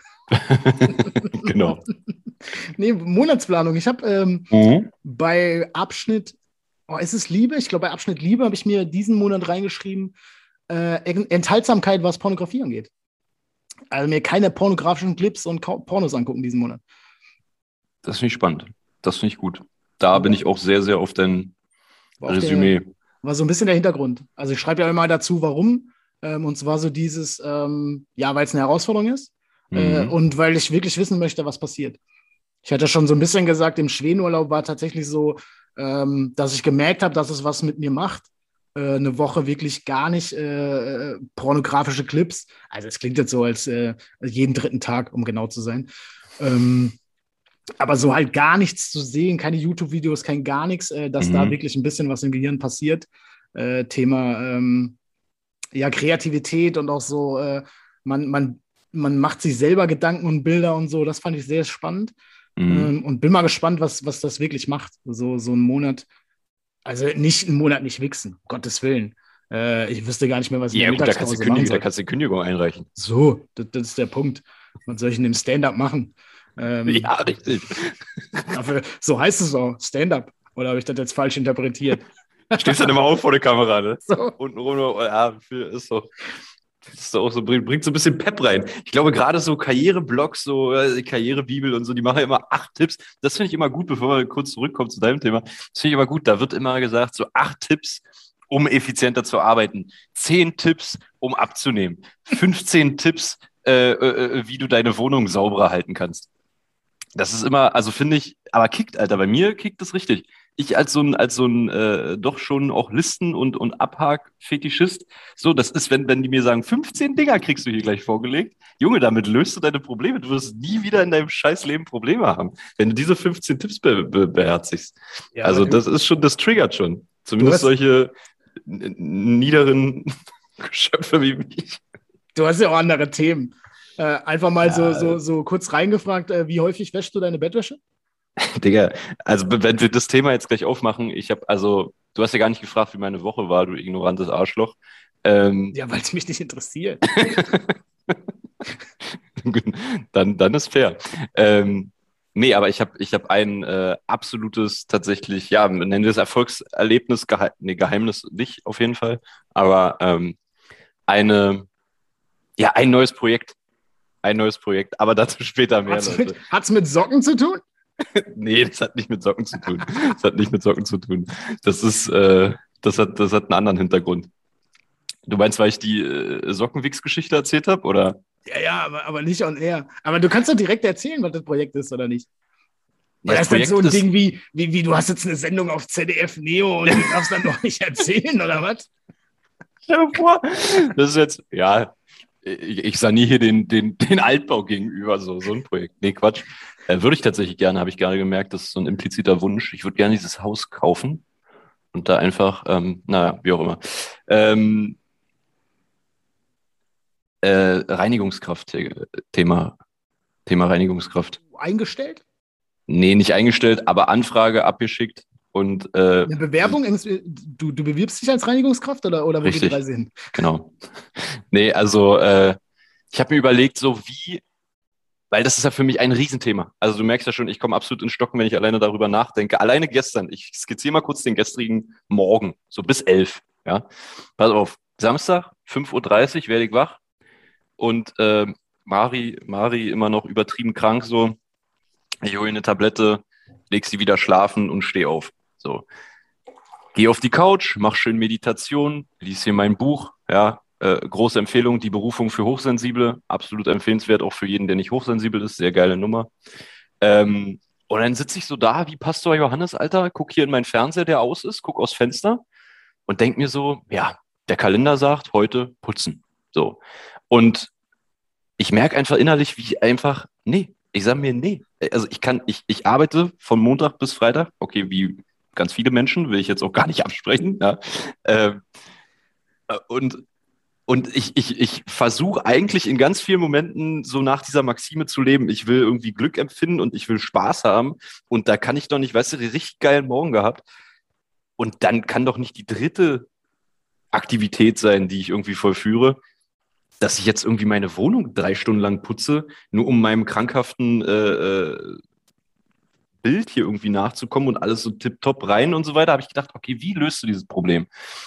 Genau. Nee, Monatsplanung. Ich habe ähm, Mhm. bei Abschnitt, oh, ist es Liebe? Ich glaube, bei Abschnitt Liebe habe ich mir diesen Monat reingeschrieben, äh, Enthaltsamkeit, was Pornografie angeht. Also mir keine pornografischen Clips und Ko- Pornos angucken diesen Monat. Das finde ich spannend. Das finde ich gut. Da bin ich auch sehr, sehr auf dein War, auch Resümee. der, war so ein bisschen der Hintergrund. Also ich schreibe ja immer dazu, warum. Ähm, und zwar so dieses, ähm, ja, weil es eine Herausforderung ist äh, Mhm. und weil ich wirklich wissen möchte, was passiert. Ich hatte schon so ein bisschen gesagt, im Schwedenurlaub war tatsächlich so, ähm, dass ich gemerkt habe, dass es was mit mir macht. Äh, eine Woche wirklich gar nicht äh, pornografische Clips. Also es klingt jetzt so, als äh, jeden dritten Tag, um genau zu sein. Ähm, aber so halt gar nichts zu sehen, keine YouTube-Videos, kein gar nichts, äh, dass Mhm. da wirklich ein bisschen was im Gehirn passiert. Äh, Thema ähm, ja, Kreativität und auch so, äh, man, man, man macht sich selber Gedanken und Bilder und so, das fand ich sehr spannend. Mhm. Ähm, und bin mal gespannt, was, was das wirklich macht. So, so ein Monat, also nicht einen Monat nicht wichsen, um Gottes Willen. Äh, ich wüsste gar nicht mehr, was ich Ja, in der gut, da kannst, du Mittagspause machen Kündigung, da soll. kannst du die Kündigung einreichen. So, das, das ist der Punkt. Was soll ich in dem Stand-up machen? Ähm, Ja, richtig. dafür, so heißt es auch, Stand-up. Oder habe ich das jetzt falsch interpretiert? Stehst dann immer auf vor der Kamera, ne? So. Unten rum, ja, ist doch, ist doch auch so, bringt, bringt so ein bisschen Pep rein. Ich glaube, gerade so Karriereblogs, so äh, Karrierebibel und so, die machen ja immer acht Tipps. Das finde ich immer gut, bevor wir kurz zurückkommen zu deinem Thema. Das finde ich immer gut. Da wird immer gesagt, so acht Tipps, um effizienter zu arbeiten. Zehn Tipps, um abzunehmen. fünfzehn Tipps, äh, äh, wie du deine Wohnung sauberer halten kannst. Das ist immer, also finde ich, aber kickt, Alter, bei mir kickt das richtig. Ich als so ein, als so ein äh, doch schon auch Listen- und, und Abhak-Fetischist, so, das ist, wenn, wenn die mir sagen, fünfzehn Dinger kriegst du hier gleich vorgelegt, Junge, damit löst du deine Probleme. Du wirst nie wieder in deinem Scheißleben Probleme haben, wenn du diese fünfzehn Tipps be be beherzigst. Ja, also du, das ist schon, das triggert schon. Zumindest hast, solche niederen Geschöpfe wie mich. Du hast ja auch andere Themen. Äh, einfach mal Ja. so, so, so kurz reingefragt, äh, wie häufig wäschst du deine Bettwäsche? Digga, also wenn wir das Thema jetzt gleich aufmachen, ich habe, also, du hast ja gar nicht gefragt, wie meine Woche war, du ignorantes Arschloch. Ähm, Ja, weil es mich nicht interessiert. dann, dann ist fair. Ähm, nee, aber ich habe ich hab ein äh, absolutes, tatsächlich, ja, nennen wir es Erfolgserlebnis, Gehe nee, Geheimnis nicht auf jeden Fall, aber ähm, eine, ja, ein neues Projekt. Ein neues Projekt, aber dazu später mehr, Hat's Leute. mit, hat's mit Socken zu tun? Nee, das hat nicht mit Socken zu tun. Das hat nicht mit Socken zu tun. Das ist, äh, das hat, das hat einen anderen Hintergrund. Du meinst, weil ich die äh, Sockenwichs-Geschichte erzählt habe, oder? Ja, ja, aber, aber nicht on air. Aber du kannst doch direkt erzählen, was das Projekt ist, oder nicht? Ja, Oder das ist das so ein Projekt ist- Ding wie, wie, wie, du hast jetzt eine Sendung auf Z D F Neo und du darfst dann noch nicht erzählen, oder was? Stell dir vor, das ist jetzt, ja, ich, ich sah nie hier den, den, den Altbau gegenüber, so, so ein Projekt. Nee, Quatsch. Äh, würde ich tatsächlich gerne, habe ich gerade gemerkt, das ist so ein impliziter Wunsch. Ich würde gerne dieses Haus kaufen und da einfach, ähm, naja, wie auch immer. Ähm, äh, Reinigungskraft, äh, Thema, Thema Reinigungskraft. Eingestellt? Nee, nicht eingestellt, aber Anfrage abgeschickt und äh, Eine Bewerbung? Du, du bewirbst dich als Reinigungskraft oder, oder wo geht die Richtig. Reise hin? genau. Nee, also äh, ich habe mir überlegt, so wie, weil das ist ja für mich ein Riesenthema. Also du merkst ja schon, ich komme absolut ins Stocken, wenn ich alleine darüber nachdenke. Alleine gestern, ich skizziere mal kurz den gestrigen Morgen, so bis elf. Ja, pass auf, Samstag, fünf Uhr dreißig werde ich wach und äh, Mari, Mari immer noch übertrieben krank, so, ich hole eine Tablette, leg sie wieder schlafen und steh auf. So, geh auf die Couch, mach schön Meditation, lies hier mein Buch, ja, äh, große Empfehlung, die Berufung für Hochsensible, absolut empfehlenswert, auch für jeden, der nicht hochsensibel ist, sehr geile Nummer. Ähm, und dann sitze ich so da wie Pastor Johannes, Alter, guck hier in meinen Fernseher, der aus ist, guck aus Fenster und denk mir so, ja, der Kalender sagt, heute putzen. So. Und ich merke einfach innerlich, wie ich einfach, nee, ich sage mir, nee. Also ich kann, ich, ich arbeite von Montag bis Freitag, okay, wie ganz viele Menschen, will ich jetzt auch gar nicht absprechen, ja. Ähm, äh, und und ich, ich, ich versuche eigentlich in ganz vielen Momenten so nach dieser Maxime zu leben. Ich will irgendwie Glück empfinden und ich will Spaß haben. Und da kann ich doch nicht, weißt du, den richtig geilen Morgen gehabt. Und dann kann doch nicht die dritte Aktivität sein, die ich irgendwie vollführe, dass ich jetzt irgendwie meine Wohnung drei Stunden lang putze, nur um meinem krankhaften äh, äh, Bild hier irgendwie nachzukommen und alles so tipptopp rein und so weiter. Habe ich gedacht, okay, wie löst du dieses Problem?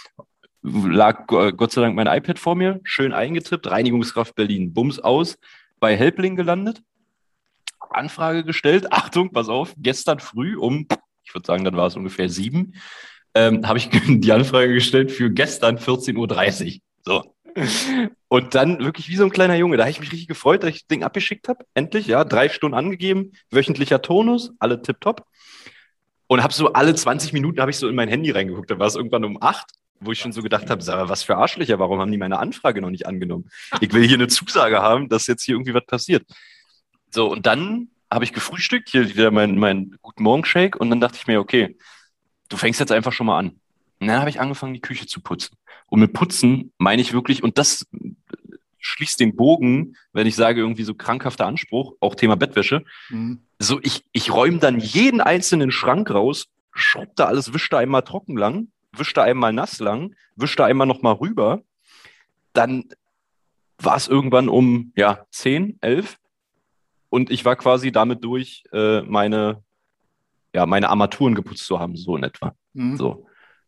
Lag äh, Gott sei Dank mein iPad vor mir, schön eingetippt, Reinigungskraft Berlin, Bums aus, bei Helpling gelandet, Anfrage gestellt, Achtung, pass auf, gestern früh um, ich würde sagen, dann war es ungefähr sieben, ähm, habe ich die Anfrage gestellt für gestern vierzehn Uhr dreißig. So. Und dann wirklich wie so ein kleiner Junge, da habe ich mich richtig gefreut, dass ich das Ding abgeschickt habe, endlich, ja, drei Stunden angegeben, wöchentlicher Tonus, alle tipptopp. Und habe so alle zwanzig Minuten habe ich so in mein Handy reingeguckt, da war es irgendwann um acht, wo ich schon so gedacht habe, sag, was für Arschlöcher, warum haben die meine Anfrage noch nicht angenommen? Ich will hier eine Zusage haben, dass jetzt hier irgendwie was passiert. So, und dann habe ich gefrühstückt, hier wieder mein, mein Guten Morgen Shake, und dann dachte ich mir, okay, du fängst jetzt einfach schon mal an. Und dann habe ich angefangen, die Küche zu putzen. Und mit Putzen meine ich wirklich, und das schließt den Bogen, wenn ich sage, irgendwie so krankhafter Anspruch, auch Thema Bettwäsche. Mhm. So, ich, ich räume dann jeden einzelnen Schrank raus, schraub da alles, wisch da einmal trocken lang, wisch da einmal nass lang, wisch da einmal nochmal rüber. Dann war es irgendwann um, ja, zehn, elf. Und ich war quasi damit durch, äh, meine, ja, meine Armaturen geputzt zu haben, so in etwa. Mhm. So.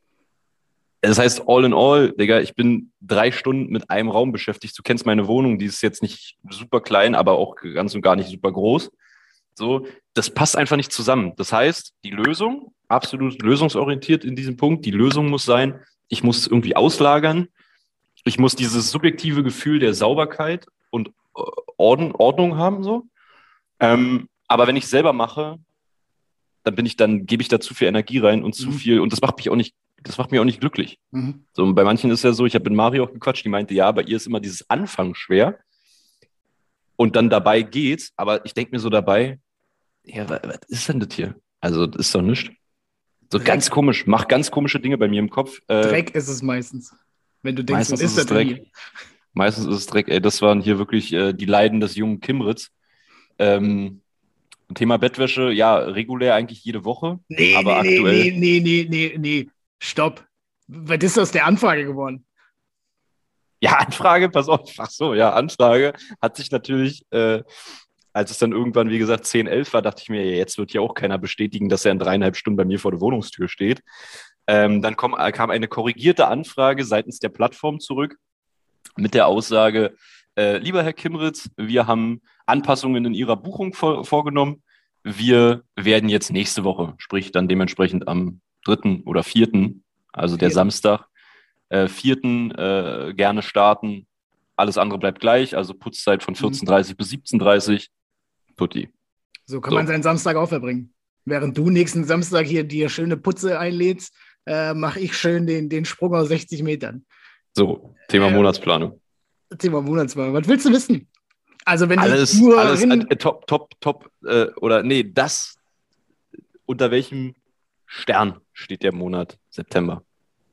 Das heißt, all in all, Digga, ich bin drei Stunden mit einem Raum beschäftigt. Du kennst meine Wohnung, die ist jetzt nicht super klein, aber auch ganz und gar nicht super groß. So, das passt einfach nicht zusammen. Das heißt, die Lösung, absolut lösungsorientiert in diesem Punkt, die Lösung muss sein, ich muss irgendwie auslagern. Ich muss dieses subjektive Gefühl der Sauberkeit und Ordnung, Ordnung haben, so. Ähm, aber wenn ich selber mache, dann bin ich, dann gebe ich da zu viel Energie rein und zu Mhm. viel, und das macht mich auch nicht, das macht mich auch nicht glücklich. Mhm. So, und bei manchen ist ja so, ich habe mit Mario auch gequatscht, die meinte, ja, bei ihr ist immer dieses Anfang schwer und dann dabei geht's, aber ich denke mir so dabei, ja, was, was ist denn das hier? Also, das ist doch nichts. So Dreck. ganz komisch, macht ganz komische Dinge bei mir im Kopf. Äh, Dreck ist es meistens. Wenn du denkst, meistens was ist ist es das denn Dreck. hier? Meistens ist es Dreck. Ey, das waren hier wirklich äh, die Leiden des jungen Kimritz. Ähm, Thema Bettwäsche, ja, regulär eigentlich jede Woche, Nee, aber nee, nee, aktuell. nee, nee, nee, nee, nee. Stopp. Was ist aus der Anfrage geworden? Ja, Anfrage, pass auf. Ach so, ja, Anfrage hat sich natürlich, äh, als es dann irgendwann, wie gesagt, zehn, elf war, dachte ich mir, ja, jetzt wird ja auch keiner bestätigen, dass er in dreieinhalb Stunden bei mir vor der Wohnungstür steht. Ähm, dann komm, kam eine korrigierte Anfrage seitens der Plattform zurück mit der Aussage, äh, lieber Herr Kimritz, wir haben Anpassungen in Ihrer Buchung vor, vorgenommen. Wir werden jetzt nächste Woche, sprich dann dementsprechend am dritten oder vierten, also der Vierten. Samstag, äh, vierten äh, gerne starten. Alles andere bleibt gleich, also Putzzeit von vierzehn Uhr dreißig bis siebzehn Uhr dreißig. Tutti. So kann So. man seinen Samstag auch verbringen. Während du nächsten Samstag hier dir schöne Putze einlädst, äh, mache ich schön den, den Sprung aus sechzig Metern. So, Thema Äh, Monatsplanung. Thema Monatsplanung. Was willst du wissen? Also wenn Alles, du nur alles hin, äh, top, top, top, äh, oder nee, das, unter welchem Stern steht der Monat September?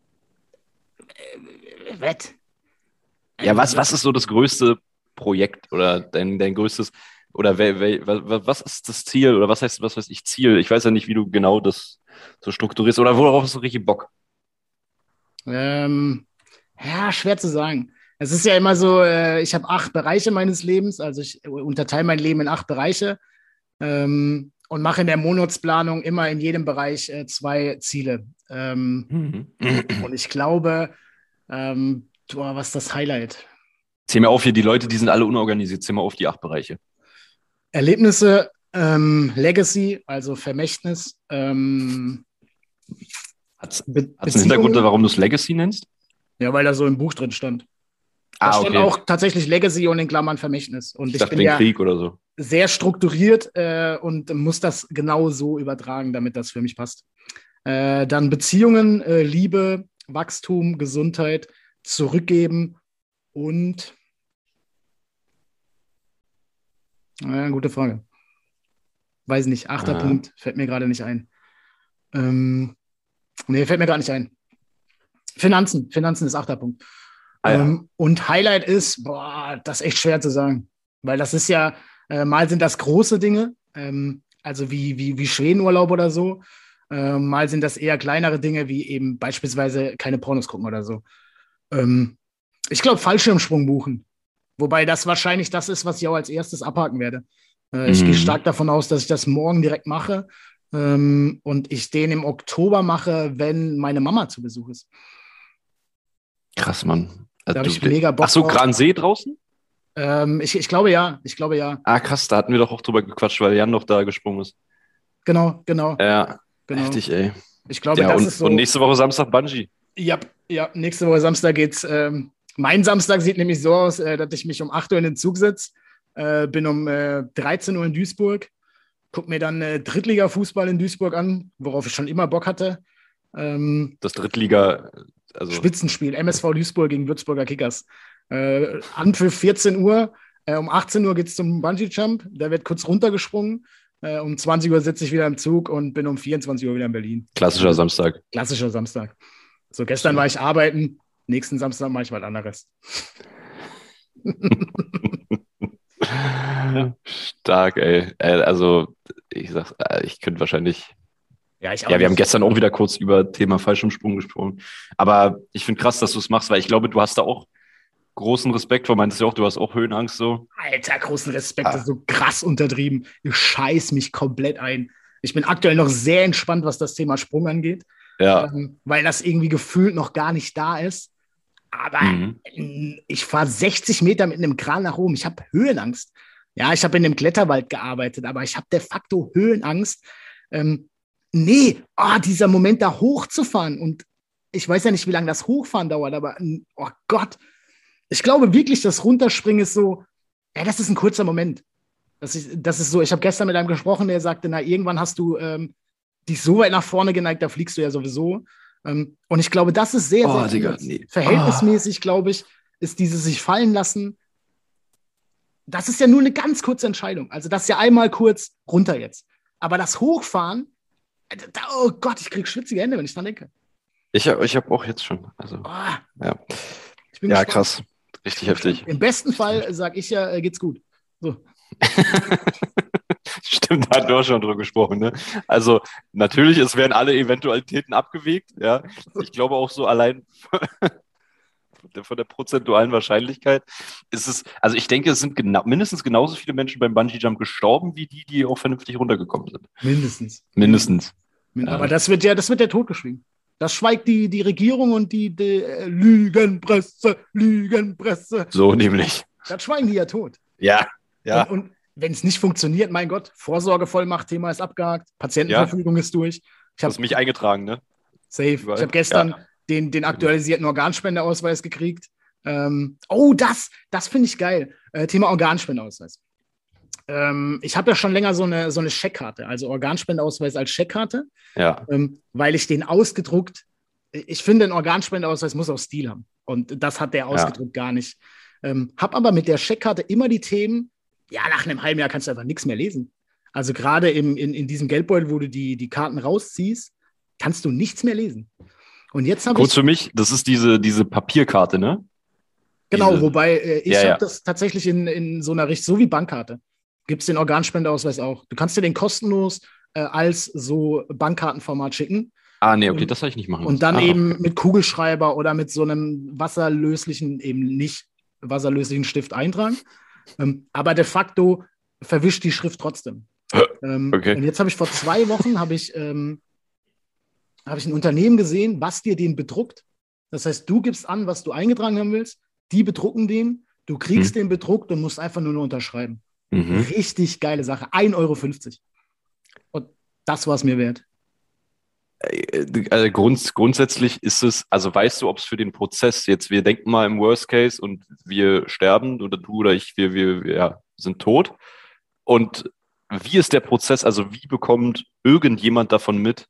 Wett. Ja, was, was ist so das größte Projekt oder dein, dein größtes, oder wel, wel, was, was ist das Ziel oder was heißt, was weiß ich, Ziel? Ich weiß ja nicht, wie du genau das so strukturierst oder worauf hast du richtig Bock? Ähm, ja, schwer zu sagen. Es ist ja immer so, äh, ich habe acht Bereiche meines Lebens, also ich unterteile mein Leben in acht Bereiche ähm, und mache in der Monatsplanung immer in jedem Bereich äh, zwei Ziele. Ähm, Mhm. und ich glaube, ähm, boah, was ist das Highlight? Zähl mir auf hier, die Leute, die sind alle unorganisiert. Zähl mal auf die acht Bereiche. Erlebnisse, ähm, Legacy, also Vermächtnis, ähm, Hat's, Be hat's einen Hintergrund, Beziehungen. warum du es Legacy nennst? Ja, weil da so im Buch drin stand. Da Ah, stand okay. auch tatsächlich Legacy und in Klammern Vermächtnis. Und Ich ich dachte bin den ja Krieg oder so. sehr strukturiert äh, und muss das genau so übertragen, damit das für mich passt. Äh, dann Beziehungen, äh, Liebe, Wachstum, Gesundheit, zurückgeben und äh, gute Frage. Weiß nicht, achter Ah. Punkt, fällt mir gerade nicht ein. Ähm, nee, fällt mir gerade nicht ein. Finanzen, Finanzen ist achter Punkt. Ah, ja. Ähm, und Highlight ist, boah, das ist echt schwer zu sagen. Weil das ist ja, äh, mal sind das große Dinge, ähm, also wie, wie, wie Schwedenurlaub oder so. Äh, mal sind das eher kleinere Dinge, wie eben beispielsweise keine Pornos gucken oder so. Ähm, ich glaube, Fallschirmsprung buchen. Wobei das wahrscheinlich das ist, was ich auch als erstes abhaken werde. Äh, ich Mhm. gehe stark davon aus, dass ich das morgen direkt mache ähm, und ich den im Oktober mache, wenn meine Mama zu Besuch ist. Krass, Mann. Da habe Du- ich mega Bock Ach so, drauf. Gransee draußen? Ähm, ich, ich glaube ja, ich glaube ja. Ah, krass, da hatten wir doch auch drüber gequatscht, weil Jan noch da gesprungen ist. Genau, genau, Ja, genau. heftig, ey. Ich glaube, Ja, das und, ist so. und nächste Woche Samstag Bungee. Ja, ja, nächste Woche Samstag geht's. Ähm, mein Samstag sieht nämlich so aus, äh, dass ich mich um acht Uhr in den Zug setze, äh, bin um äh, dreizehn Uhr in Duisburg, guck mir dann äh, Drittliga-Fußball in Duisburg an, worauf ich schon immer Bock hatte. Ähm, Das Drittliga, also Spitzenspiel, M S V Duisburg gegen Würzburger Kickers. Äh, Anpfiff vierzehn Uhr, äh, um achtzehn Uhr geht es zum Bungee-Jump, da wird kurz runtergesprungen. Äh, um zwanzig Uhr sitze ich wieder im Zug und bin um vierundzwanzig Uhr wieder in Berlin. klassischer Samstag. Klassischer Samstag. So, gestern war ich arbeiten, nächsten Samstag mache ich was anderes. Stark, ey. Äh, Also, ich sag, äh, ich könnte wahrscheinlich. Ja, ich auch Ja, wir haben nicht. gestern auch wieder kurz über Thema Fallschirmsprung gesprochen. Aber ich finde krass, dass du es machst, weil ich glaube, du hast da auch großen Respekt vor. Meintest ja auch, du hast auch Höhenangst so. Alter, großen Respekt, Ah. das ist so krass untertrieben. Ich scheiß mich komplett ein. Ich bin aktuell noch sehr entspannt, was das Thema Sprung angeht, Ja. ähm, weil das irgendwie gefühlt noch gar nicht da ist. Aber Mhm. äh, ich fahre sechzig Meter mit einem Kran nach oben. Ich habe Höhenangst. Ja, ich habe in einem Kletterwald gearbeitet, aber ich habe de facto Höhenangst. Ähm, nee, oh, dieser Moment da hochzufahren und ich weiß ja nicht, wie lange das Hochfahren dauert, aber oh Gott, ich glaube wirklich, das Runterspringen ist so, Ja, das ist ein kurzer Moment. Das ist, das ist so, ich habe gestern mit einem gesprochen, der sagte, na, irgendwann hast du ähm, dich so weit nach vorne geneigt, da fliegst du ja sowieso. Ähm, und ich glaube, das ist sehr, Oh, sehr Digga, kurz. nee. Verhältnismäßig, glaube ich, ist dieses sich fallen lassen, das ist ja nur eine ganz kurze Entscheidung. Also das ist ja einmal kurz runter jetzt. Aber das Hochfahren, da, oh Gott, ich kriege schwitzige Hände, wenn ich dran denke. Ich, hab- ich habe auch jetzt schon. Also, Oh, ja, ich bin ja gespannt. krass. Richtig heftig. Im besten Fall sage ich ja, äh, geht's gut. So. Stimmt, da hatten wir auch schon drüber gesprochen. Ne? Also natürlich, es werden alle Eventualitäten abgewegt. Ja, ich glaube auch so allein von der, von der prozentualen Wahrscheinlichkeit ist es. Also ich denke, es sind genau, mindestens genauso viele Menschen beim Bungee Jump gestorben, wie die, die auch vernünftig runtergekommen sind. Mindestens. Mindestens. Aber Ja. das wird ja, das wird ja totgeschwiegen. Das schweigt die, die Regierung und die, die äh, Lügenpresse, Lügenpresse. So nämlich. Das schweigen die ja tot. Ja, ja. Und, und wenn es nicht funktioniert, mein Gott, Vorsorgevollmacht-Thema ist abgehakt, Patientenverfügung ja. ist durch. Ich Du hast mich eingetragen, ne? Safe. Überall. Ich habe gestern ja. den, den aktualisierten Organspendeausweis gekriegt. Ähm, oh, das, das finde ich geil. Äh, Thema Organspendeausweis. Ähm, ich habe ja schon länger so eine, so eine Scheckkarte, also Organspendeausweis als Scheckkarte, ja. ähm, weil ich den ausgedruckt, ich finde, ein Organspendeausweis muss auch Stil haben. Und das hat der ausgedruckt ja. gar nicht. Ähm, hab aber mit der Scheckkarte immer die Themen, ja, nach einem halben Jahr kannst du einfach nichts mehr lesen. Also gerade in, in diesem Geldbeutel, wo du die, die Karten rausziehst, kannst du nichts mehr lesen. Und jetzt habe ich... Kurz für mich, das ist diese, diese Papierkarte, ne? Genau, diese, wobei äh, ich ja, habe ja. das tatsächlich in, in so einer Richtung, so wie Bankkarte, gibt es den Organspendeausweis auch. Du kannst dir den kostenlos äh, als so Bankkartenformat schicken. Ah, nee, okay, und, das habe ich nicht machen müssen. Und dann ah, eben okay. mit Kugelschreiber oder mit so einem wasserlöslichen, eben nicht wasserlöslichen Stift eintragen. Ähm, aber de facto verwischt die Schrift trotzdem. ähm, okay. Und jetzt habe ich vor zwei Wochen habe ich, ähm, hab ich ein Unternehmen gesehen, was dir den bedruckt. Das heißt, du gibst an, was du eingetragen haben willst, die bedrucken den, du kriegst hm. den bedruckt und musst einfach nur, nur unterschreiben. Mhm. Richtig geile Sache. ein Euro fünfzig. Und das war es mir wert. Also grunds- grundsätzlich ist es, also weißt du, ob es für den Prozess jetzt, wir denken mal im Worst Case und wir sterben oder du oder ich, wir, wir, wir ja, sind tot. Und wie ist der Prozess, also wie bekommt irgendjemand davon mit,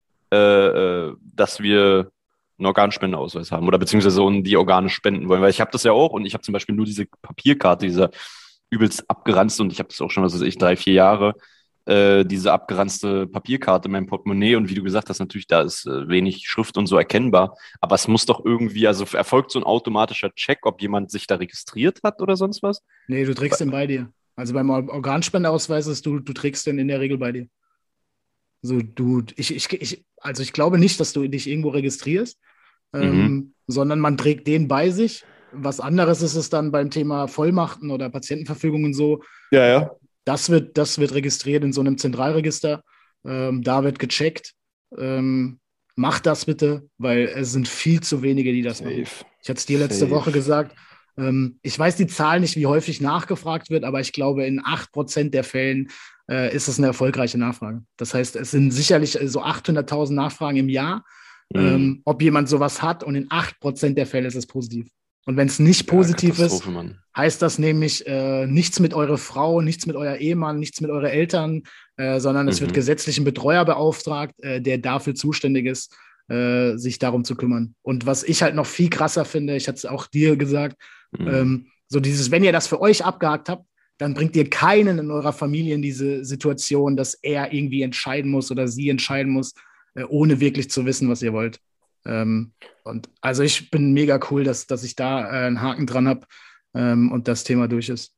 äh, dass wir einen Organspendeausweis haben oder beziehungsweise die Organe spenden wollen? Weil ich habe das ja auch und ich habe zum Beispiel nur diese Papierkarte, dieser übelst abgeranzt und ich habe das auch schon, was weiß ich, drei, vier Jahre, äh, diese abgeranzte Papierkarte in meinem Portemonnaie und wie du gesagt hast, natürlich, da ist äh, wenig Schrift und so erkennbar, aber es muss doch irgendwie, also erfolgt so ein automatischer Check, ob jemand sich da registriert hat oder sonst was? Nee, du trägst den bei dir. Also beim Organspendeausweis ist, du, du trägst den in der Regel bei dir. Also du, ich, ich, ich, also ich glaube nicht, dass du dich irgendwo registrierst, mhm. ähm, sondern man trägt den bei sich. Was anderes ist es dann beim Thema Vollmachten oder Patientenverfügungen so. Ja, ja. Das wird, das wird registriert in so einem Zentralregister. Ähm, da wird gecheckt. Ähm, mach das bitte, weil es sind viel zu wenige, die das Safe. machen. Ich hatte es dir letzte Safe. Woche gesagt. Ähm, ich weiß die Zahl nicht, wie häufig nachgefragt wird, aber ich glaube, in acht Prozent der Fällen äh, ist es eine erfolgreiche Nachfrage. Das heißt, es sind sicherlich so achthunderttausend Nachfragen im Jahr, mhm. ähm, ob jemand sowas hat, und in acht Prozent der Fälle ist es positiv. Und wenn es nicht positiv ja, ist, Mann. heißt das nämlich äh, nichts mit eurer Frau, nichts mit euer Ehemann, nichts mit euren Eltern, äh, sondern es mhm. wird gesetzlich ein Betreuer beauftragt, äh, der dafür zuständig ist, äh, sich darum zu kümmern. Und was ich halt noch viel krasser finde, ich hatte es auch dir gesagt, mhm. ähm, so dieses, wenn ihr das für euch abgehakt habt, dann bringt ihr keinen in eurer Familie in diese Situation, dass er irgendwie entscheiden muss oder sie entscheiden muss, äh, ohne wirklich zu wissen, was ihr wollt. Ähm, und also ich bin mega cool, dass, dass ich da äh, einen Haken dran habe ähm, und das Thema durch ist.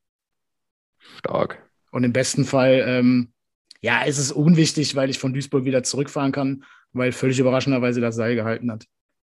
Stark. Und im besten Fall, ähm, ja, ist es unwichtig, weil ich von Duisburg wieder zurückfahren kann, weil völlig überraschenderweise das Seil gehalten hat.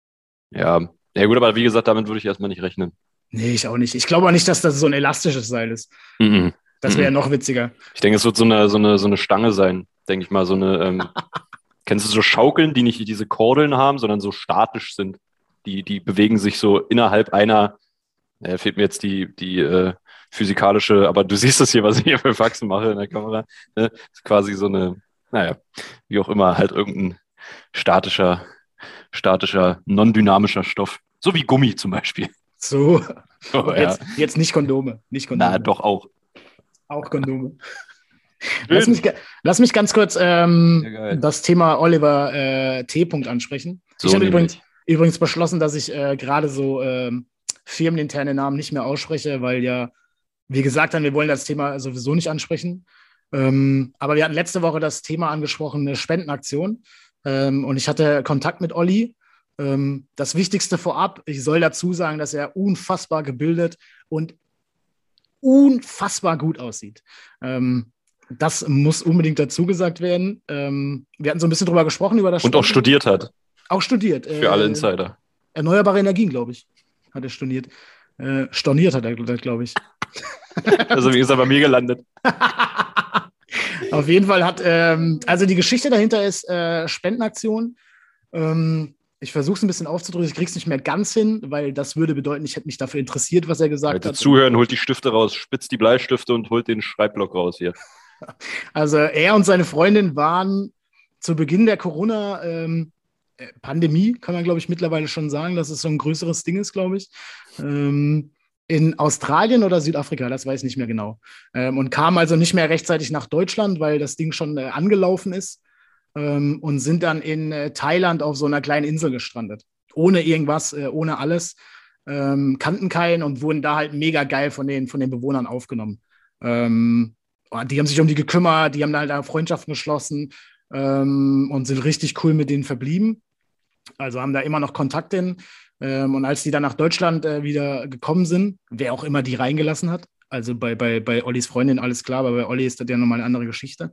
Ja, ja gut, aber wie gesagt, damit würde ich erstmal nicht rechnen. Nee, ich auch nicht. Ich glaube auch nicht, dass das so ein elastisches Seil ist. Mm-mm. Das wäre ja noch witziger. Ich denke, es wird so eine, so eine, so eine Stange sein, denke ich mal, so eine... Ähm Kennst du so Schaukeln, die nicht diese Kordeln haben, sondern so statisch sind? Die, die bewegen sich so innerhalb einer, äh, fehlt mir jetzt die, die äh, physikalische, aber du siehst das hier, was ich hier für Faxen mache in der Kamera. Ne? Das ist quasi so eine, naja, wie auch immer, halt irgendein statischer, statischer, non-dynamischer Stoff. So wie Gummi zum Beispiel. So, Oh, jetzt, ja. jetzt nicht Kondome. Nicht Kondome. Na, doch auch. Auch Kondome. Lass mich, lass mich ganz kurz ähm, Ja, geil. das Thema Oliver äh, T. ansprechen. So ich habe nämlich. übrigens, übrigens beschlossen, dass ich äh, gerade so ähm, firmeninterne Namen nicht mehr ausspreche, weil ja, wie gesagt, dann, wir wollen das Thema sowieso nicht ansprechen. Ähm, aber wir hatten letzte Woche das Thema angesprochen, eine Spendenaktion. Ähm, und ich hatte Kontakt mit Olli. Ähm, das Wichtigste vorab, ich soll dazu sagen, dass er unfassbar gebildet und unfassbar gut aussieht. Ähm, das muss unbedingt dazu gesagt werden. Ähm, wir hatten so ein bisschen drüber gesprochen, über das Und auch Spenden. studiert hat. Auch studiert. Für äh, alle Insider. Erneuerbare Energien, glaube ich, hat er studiert. Äh, storniert hat er, glaube ich. Also wie ist er bei mir gelandet? Auf jeden Fall hat, ähm, also die Geschichte dahinter ist äh, Spendenaktion. Ähm, ich versuche es ein bisschen aufzudrücken, ich kriege es nicht mehr ganz hin, weil das würde bedeuten, ich hätte mich dafür interessiert, was er gesagt Leute hat. zuhören, holt die Stifte raus, spitzt die Bleistifte und holt den Schreibblock raus hier. Also er und seine Freundin waren zu Beginn der Corona-Pandemie, ähm, kann man, glaube ich, mittlerweile schon sagen, dass es so ein größeres Ding ist, glaube ich. Ähm, in Australien oder Südafrika, das weiß ich nicht mehr genau. Ähm, und kamen also nicht mehr rechtzeitig nach Deutschland, weil das Ding schon äh, angelaufen ist. Ähm, und sind dann in äh, Thailand auf so einer kleinen Insel gestrandet. Ohne irgendwas, äh, ohne alles. Ähm, kannten keinen und wurden da halt mega geil von den, von den Bewohnern aufgenommen. Ähm, Die haben sich um die gekümmert, die haben da halt Freundschaften geschlossen ähm, und sind richtig cool mit denen verblieben. Also haben da immer noch Kontakt hin. Ähm, und als die dann nach Deutschland äh, wieder gekommen sind, wer auch immer die reingelassen hat, also bei, bei, bei Ollis Freundin alles klar, aber bei Olli ist das ja nochmal eine andere Geschichte,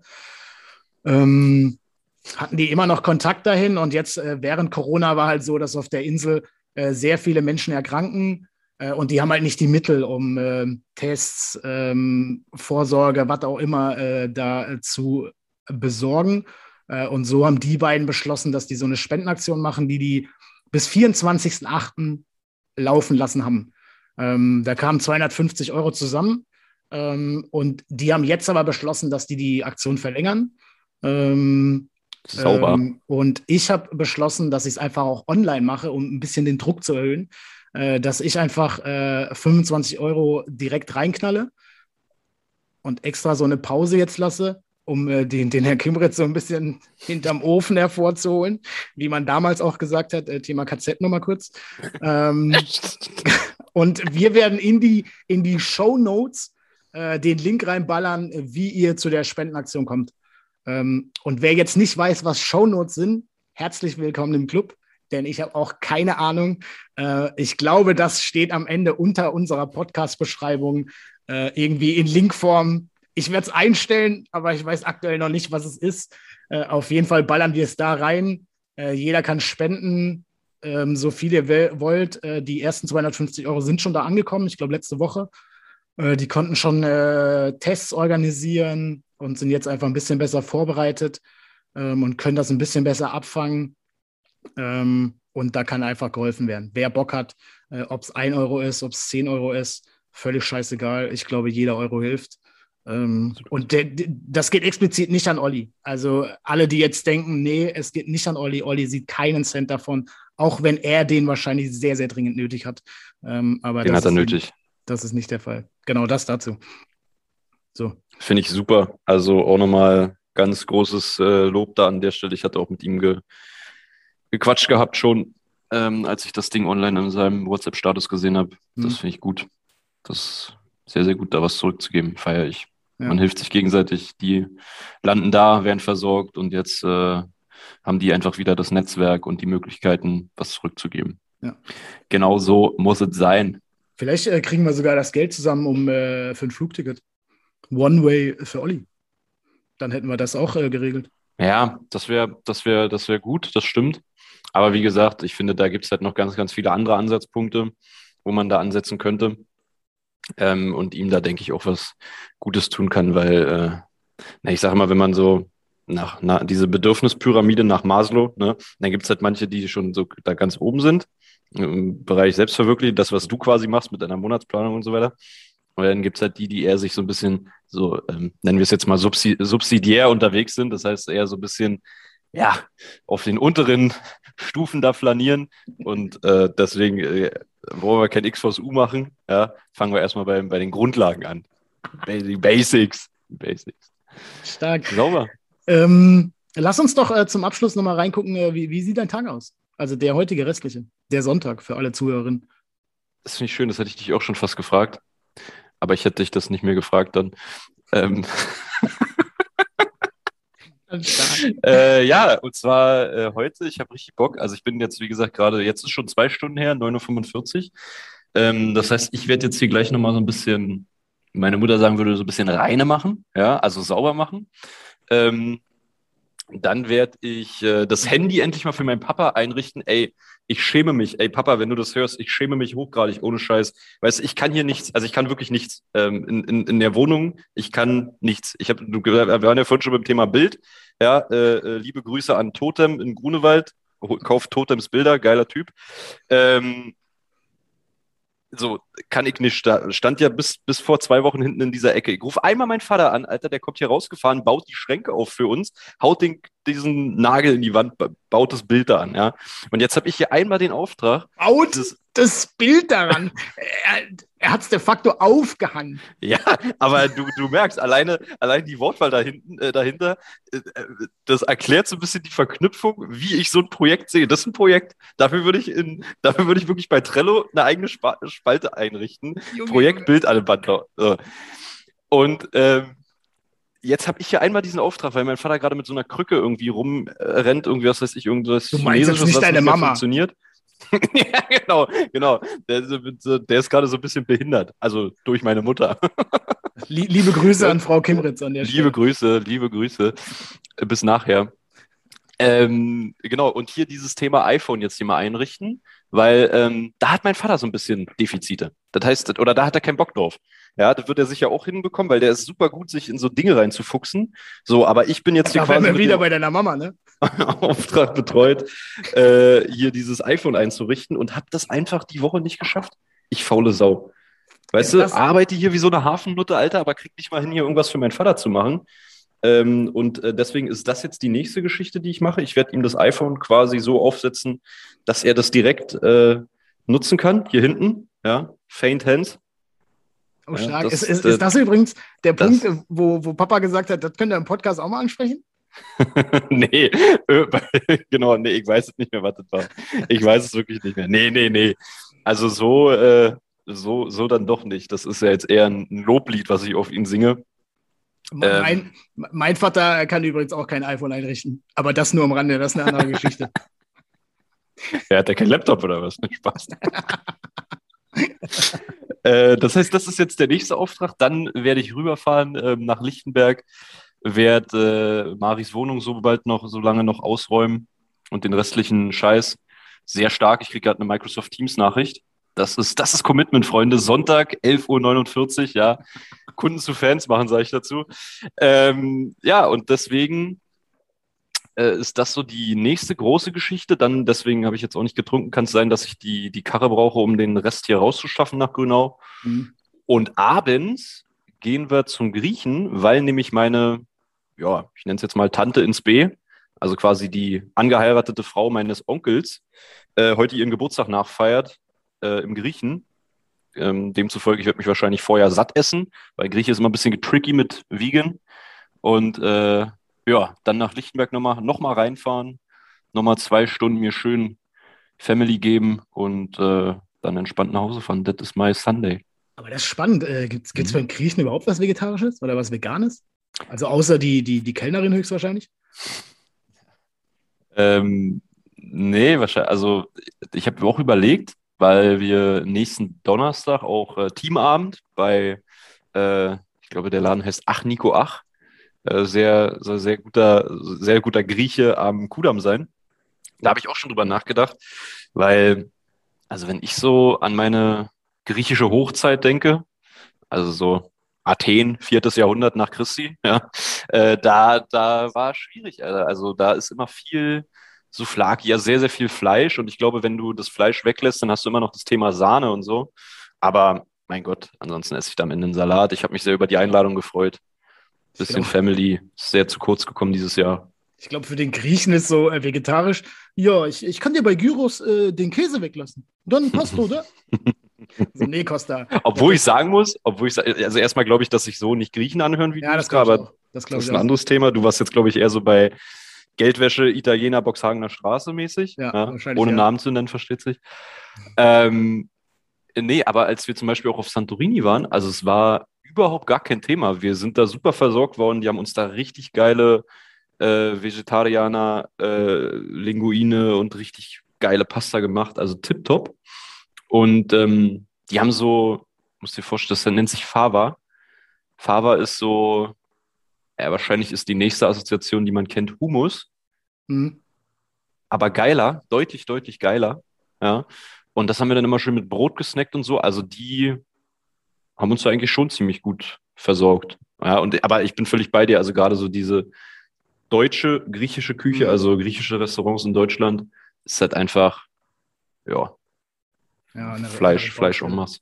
ähm, hatten die immer noch Kontakt dahin. Und jetzt äh, während Corona war halt so, dass auf der Insel äh, sehr viele Menschen erkranken. Und die haben halt nicht die Mittel, um äh, Tests, ähm, Vorsorge, was auch immer, äh, da äh, zu besorgen. Äh, und so haben die beiden beschlossen, dass die so eine Spendenaktion machen, die die bis vierundzwanzigsten achten laufen lassen haben. Ähm, da kamen zweihundertfünfzig Euro zusammen. Ähm, und die haben jetzt aber beschlossen, dass die die Aktion verlängern. Ähm, Sauber. ähm, und ich habe beschlossen, dass ich es einfach auch online mache, um ein bisschen den Druck zu erhöhen. Dass ich einfach äh, fünfundzwanzig Euro direkt reinknalle und extra so eine Pause jetzt lasse, um äh, den, den Herrn Kimritz so ein bisschen hinterm Ofen hervorzuholen, wie man damals auch gesagt hat, äh, Thema K Z nochmal kurz. Ähm, und wir werden in die, in die Shownotes äh, den Link reinballern, wie ihr zu der Spendenaktion kommt. Ähm, und wer jetzt nicht weiß, was Shownotes sind, herzlich willkommen im Club. Denn ich habe auch keine Ahnung. Äh, ich glaube, das steht am Ende unter unserer Podcast-Beschreibung äh, irgendwie in Linkform. Ich werde es einstellen, aber ich weiß aktuell noch nicht, was es ist. Äh, auf jeden Fall ballern wir es da rein. Äh, jeder kann spenden, ähm, so viel ihr will, wollt. Äh, die ersten zweihundertfünfzig Euro sind schon da angekommen, ich glaube letzte Woche. Äh, die konnten schon äh, Tests organisieren und sind jetzt einfach ein bisschen besser vorbereitet ähm, und können das ein bisschen besser abfangen. Ähm, und da kann einfach geholfen werden. Wer Bock hat, äh, ob es ein Euro ist, ob es zehn Euro ist, völlig scheißegal. Ich glaube, jeder Euro hilft. Ähm, und der, der, das geht explizit nicht an Olli. Also alle, die jetzt denken, nee, es geht nicht an Olli. Olli sieht keinen Cent davon, auch wenn er den wahrscheinlich sehr, sehr dringend nötig hat. Ähm, aber Den das hat er ist nötig. Nicht, das ist nicht der Fall. Genau das dazu. So. Finde ich super. Also auch nochmal ganz großes äh, Lob da an der Stelle. Ich hatte auch mit ihm ge gequatscht gehabt schon, ähm, als ich das Ding online in seinem WhatsApp-Status gesehen habe. Mhm. Das finde ich gut. Das ist sehr, sehr gut, da was zurückzugeben. Feiere ich. Ja. Man hilft sich gegenseitig. Die landen da, werden versorgt und jetzt äh, haben die einfach wieder das Netzwerk und die Möglichkeiten, was zurückzugeben. Ja. Genau so muss es sein. Vielleicht äh, kriegen wir sogar das Geld zusammen um äh, für ein Flugticket. One-Way für Olli. Dann hätten wir das auch äh, geregelt. Ja, das wäre das wär, das wär gut, das stimmt. Aber wie gesagt, ich finde, da gibt es halt noch ganz, ganz viele andere Ansatzpunkte, wo man da ansetzen könnte. Ähm, und ihm da, denke ich, auch was Gutes tun kann, weil, äh, na, ich sage mal, wenn man so nach, nach diese Bedürfnispyramide nach Maslow, ne, dann gibt es halt manche, die schon so da ganz oben sind, im Bereich Selbstverwirklichung, das, was du quasi machst mit deiner Monatsplanung und so weiter. Und dann gibt es halt die, die eher sich so ein bisschen so, ähm, nennen wir es jetzt mal subsi subsidiär unterwegs sind. Das heißt eher so ein bisschen, ja, auf den unteren Stufen da flanieren. Und äh, deswegen äh, wo wir kein X vs U machen, ja, fangen wir erstmal bei, bei den Grundlagen an. Die Basics. Die Basics. Stark. Sauber. Ähm, lass uns doch äh, zum Abschluss nochmal reingucken, äh, wie, wie sieht dein Tag aus? Also der heutige restliche, der Sonntag für alle Zuhörerinnen. Das finde ich schön, das hätte ich dich auch schon fast gefragt. Aber ich hätte dich das nicht mehr gefragt dann. Ähm. äh, ja, und zwar äh, heute, ich habe richtig Bock. Also ich bin jetzt, wie gesagt, gerade, jetzt ist schon zwei Stunden her, neun Uhr fünfundvierzig. Ähm, das heißt, ich werde jetzt hier gleich nochmal so ein bisschen, meine Mutter sagen würde, so ein bisschen reine machen, ja, also sauber machen. Ähm, dann werde ich äh, das Handy endlich mal für meinen Papa einrichten. Ey, ich schäme mich. Ey, Papa, wenn du das hörst, ich schäme mich hochgradig, ohne Scheiß. Weißt du, ich kann hier nichts, also ich kann wirklich nichts ähm, in, in, in der Wohnung. Ich kann nichts. Ich habe, du, wir waren ja vorhin schon beim Thema Bild. Ja, äh, äh, liebe Grüße an Totem in Grunewald. Kauft Totems Bilder, geiler Typ. Ähm, So, kann ich nicht. Da stand ja bis, bis vor zwei Wochen hinten in dieser Ecke. Ich rufe einmal meinen Vater an, Alter, der kommt hier rausgefahren, baut die Schränke auf für uns, haut den, diesen Nagel in die Wand, baut das Bild da an, ja. Und jetzt habe ich hier einmal den Auftrag. Baut das, das Bild daran. er er hat es de facto aufgehangen. Ja, aber du, du merkst, alleine, allein die Wortwahl da hinten, äh, dahinter, äh, das erklärt so ein bisschen die Verknüpfung, wie ich so ein Projekt sehe. Das ist ein Projekt, dafür würde ich in, dafür würde ich wirklich bei Trello eine eigene Spa- Spalte einrichten. Junge, Projekt Junge. Bild an der Wand. So. Und ähm, jetzt habe ich hier einmal diesen Auftrag, weil mein Vater gerade mit so einer Krücke irgendwie rumrennt, irgendwie, was weiß ich, irgendwas Du meinst jetzt Chinesisches, nicht was deine mehr Mama? funktioniert. Ja, genau, genau. Der, ist so- der ist gerade so ein bisschen behindert. Also durch meine Mutter. Lie- Liebe Grüße an Frau Kimritz an der Liebe Stelle. Grüße, liebe Grüße. Äh, Bis nachher. Ähm, genau, und hier dieses Thema iPhone jetzt hier mal einrichten, weil ähm, da hat mein Vater so ein bisschen Defizite. Das heißt, oder da hat er keinen Bock drauf. Ja, das wird er sicher auch hinbekommen, weil der ist super gut, sich in so Dinge reinzufuchsen. So, aber ich bin jetzt hier Da wären quasi wir mit wieder dem bei deiner Mama, ne? Auftrag betreut, äh, hier dieses iPhone einzurichten und habe das einfach die Woche nicht geschafft. Ich faule Sau. Weißt Ja, du, das- arbeite hier wie so eine Hafennutte, Alter, aber krieg nicht mal hin, hier irgendwas für meinen Vater zu machen. Ähm, und äh, deswegen ist das jetzt die nächste Geschichte, die ich mache. Ich werde ihm das iPhone quasi so aufsetzen, dass er das direkt äh, nutzen kann. Hier hinten, ja, Faint Hands. Oh, Ja, stark. das- ist, ist, das- ist das übrigens der das- Punkt, wo, wo Papa gesagt hat, das könnt ihr im Podcast auch mal ansprechen? Nee, äh, genau, nee, ich weiß es nicht mehr, was das war. Ich weiß es wirklich nicht mehr. Nee, nee, nee. Also so, äh, so, so dann doch nicht. Das ist ja jetzt eher ein Loblied, was ich auf ihn singe. Mein, mein Vater kann übrigens auch kein iPhone einrichten. Aber das nur am Rande, das ist eine andere Geschichte. Er hat ja keinen Laptop oder was? Spaß. äh, das heißt, das ist jetzt der nächste Auftrag. Dann werde ich rüberfahren ähm, nach Lichtenberg, werde äh, Maris Wohnung so bald noch, so lange noch ausräumen und den restlichen Scheiß. Sehr stark. Ich kriege gerade eine Microsoft Teams Nachricht. Das ist, das ist Commitment, Freunde. Sonntag, elf Uhr neunundvierzig, ja. Kunden zu Fans machen, sage ich dazu. Ähm, ja, und deswegen äh, ist das so die nächste große Geschichte. Dann, deswegen habe ich jetzt auch nicht getrunken, kann es sein, dass ich die, die Karre brauche, um den Rest hier rauszuschaffen nach Grünau. Mhm. Und abends gehen wir zum Griechen, weil nämlich meine, ja, ich nenne es jetzt mal Tante ins B, also quasi die angeheiratete Frau meines Onkels, äh, heute ihren Geburtstag nachfeiert äh, im Griechen. Ähm, demzufolge, ich werde mich wahrscheinlich vorher satt essen, weil Grieche ist immer ein bisschen tricky mit Vegan. Und äh, ja, dann nach Lichtenberg nochmal noch mal reinfahren, nochmal zwei Stunden mir schön Family geben und äh, dann entspannt nach Hause fahren. That is my Sunday. Aber das ist spannend. Äh, Gibt es Mhm. für den Griechen überhaupt was Vegetarisches oder was Veganes? Also außer die, die, die Kellnerin höchstwahrscheinlich? Ähm, nee, wahrscheinlich, also ich habe auch überlegt, weil wir nächsten Donnerstag auch äh, Teamabend bei, äh, ich glaube, der Laden heißt Ach Nico Ach, äh, sehr, sehr, sehr guter, sehr guter Grieche am Kudamm sein. Da habe ich auch schon drüber nachgedacht, weil, also wenn ich so an meine griechische Hochzeit denke, also so Athen, viertes Jahrhundert nach Christi, ja, äh, da, da war es schwierig, Alter. Also da ist immer viel Souvlaki, ja sehr, sehr viel Fleisch und ich glaube, wenn du das Fleisch weglässt, dann hast du immer noch das Thema Sahne und so. Aber mein Gott, ansonsten esse ich da am Ende einen Salat. Ich habe mich sehr über die Einladung gefreut. Bisschen glaub- Family, ist sehr zu kurz gekommen dieses Jahr. Ich glaube, für den Griechen ist so äh, vegetarisch Ja, ich, ich kann dir bei Gyros äh, den Käse weglassen. Dann passt, oder? So, nee, Costa. Obwohl ich sagen muss, obwohl ich sa- also erstmal glaube ich, dass sich so nicht Griechen anhören wie Ja, du das es glaube gerade, ich aber auch. Das das glaube ist ich ein auch. anderes Thema. Du warst jetzt, glaube ich, eher so bei Geldwäsche, Italiener, Boxhagener Straße mäßig, Ja, ja? wahrscheinlich Ohne ja. Namen zu nennen, versteht sich. Ähm, nee, aber als wir zum Beispiel auch auf Santorini waren, also es war überhaupt gar kein Thema. Wir sind da super versorgt worden. Die haben uns da richtig geile äh, Vegetarianer, äh, Linguine und richtig geile Pasta gemacht. Also tipptopp. Und ähm, die haben so, muss dir vorstellen, das nennt sich Fava. Fava ist so, ja, wahrscheinlich ist die nächste Assoziation, die man kennt, Hummus, Hm. aber geiler, deutlich, deutlich geiler. Ja. Und das haben wir dann immer schön mit Brot gesnackt und so. Also die haben uns da eigentlich schon ziemlich gut versorgt. Ja, und aber ich bin völlig bei dir. Also gerade so diese deutsche, griechische Küche, Hm. also griechische Restaurants in Deutschland, ist halt einfach, ja, Ja, eine, eine Fleisch, Fleisch en Baustelle. masse.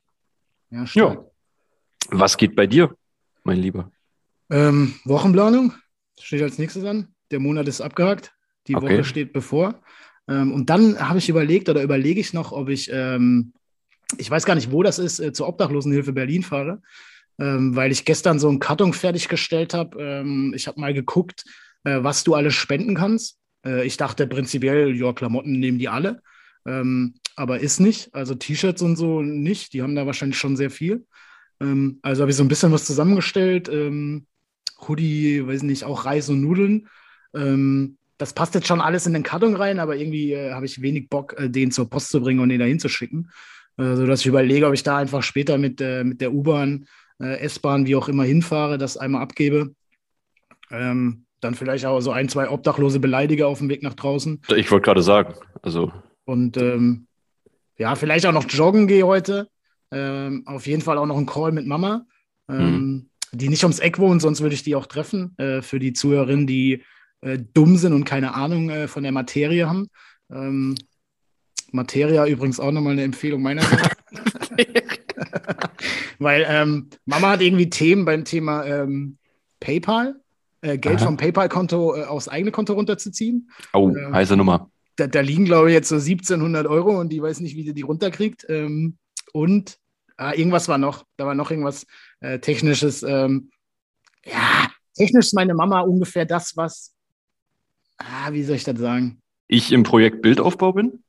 Ja, Ja, stark. was geht bei dir, mein Lieber? Ähm, Wochenplanung steht als nächstes an. Der Monat ist abgehakt. Die Woche Okay. steht bevor. Ähm, und dann habe ich überlegt oder überlege ich noch, ob ich, ähm, ich weiß gar nicht, wo das ist, äh, zur Obdachlosenhilfe Berlin fahre, ähm, weil ich gestern so einen Karton fertiggestellt habe. Ähm, ich habe mal geguckt, äh, was du alles spenden kannst. Äh, ich dachte prinzipiell, ja, Klamotten nehmen die alle. Ähm, aber ist nicht. Also T-Shirts und so nicht. Die haben da wahrscheinlich schon sehr viel. Ähm, also habe ich so ein bisschen was zusammengestellt. Ähm, Hoodie, weiß nicht, auch Reis und Nudeln. Ähm, das passt jetzt schon alles in den Karton rein, aber irgendwie äh, habe ich wenig Bock, äh, den zur Post zu bringen und den da hinzuschicken. Äh, sodass ich überlege, ob ich da einfach später mit, äh, mit der U-Bahn, äh, S-Bahn, wie auch immer hinfahre, das einmal abgebe. Ähm, dann vielleicht auch so ein, zwei Obdachlose beleidige auf dem Weg nach draußen. Ich wollte gerade sagen, also, Und ähm, ja, vielleicht auch noch joggen gehe heute. Ähm, auf jeden Fall auch noch einen Call mit Mama, hm. ähm, die nicht ums Eck wohnt, sonst würde ich die auch treffen. Äh, für die Zuhörerinnen, die äh, dumm sind und keine Ahnung äh, von der Materie haben. Ähm, Materia übrigens auch nochmal eine Empfehlung meinerseits. Weil ähm, Mama hat irgendwie Themen beim Thema ähm, PayPal, äh, Geld vom Aha. PayPal-Konto äh, aufs eigene Konto runterzuziehen. Oh, Äh, heiße Nummer. da, da liegen, glaube ich, jetzt so siebzehnhundert Euro und die weiß nicht, wie sie die runterkriegt. Ähm, und ah, irgendwas war noch. Da war noch irgendwas äh, Technisches. Ähm, ja, technisch ist meine Mama ungefähr das, was, ah, wie soll ich das sagen? Ich im Projekt Bildaufbau bin?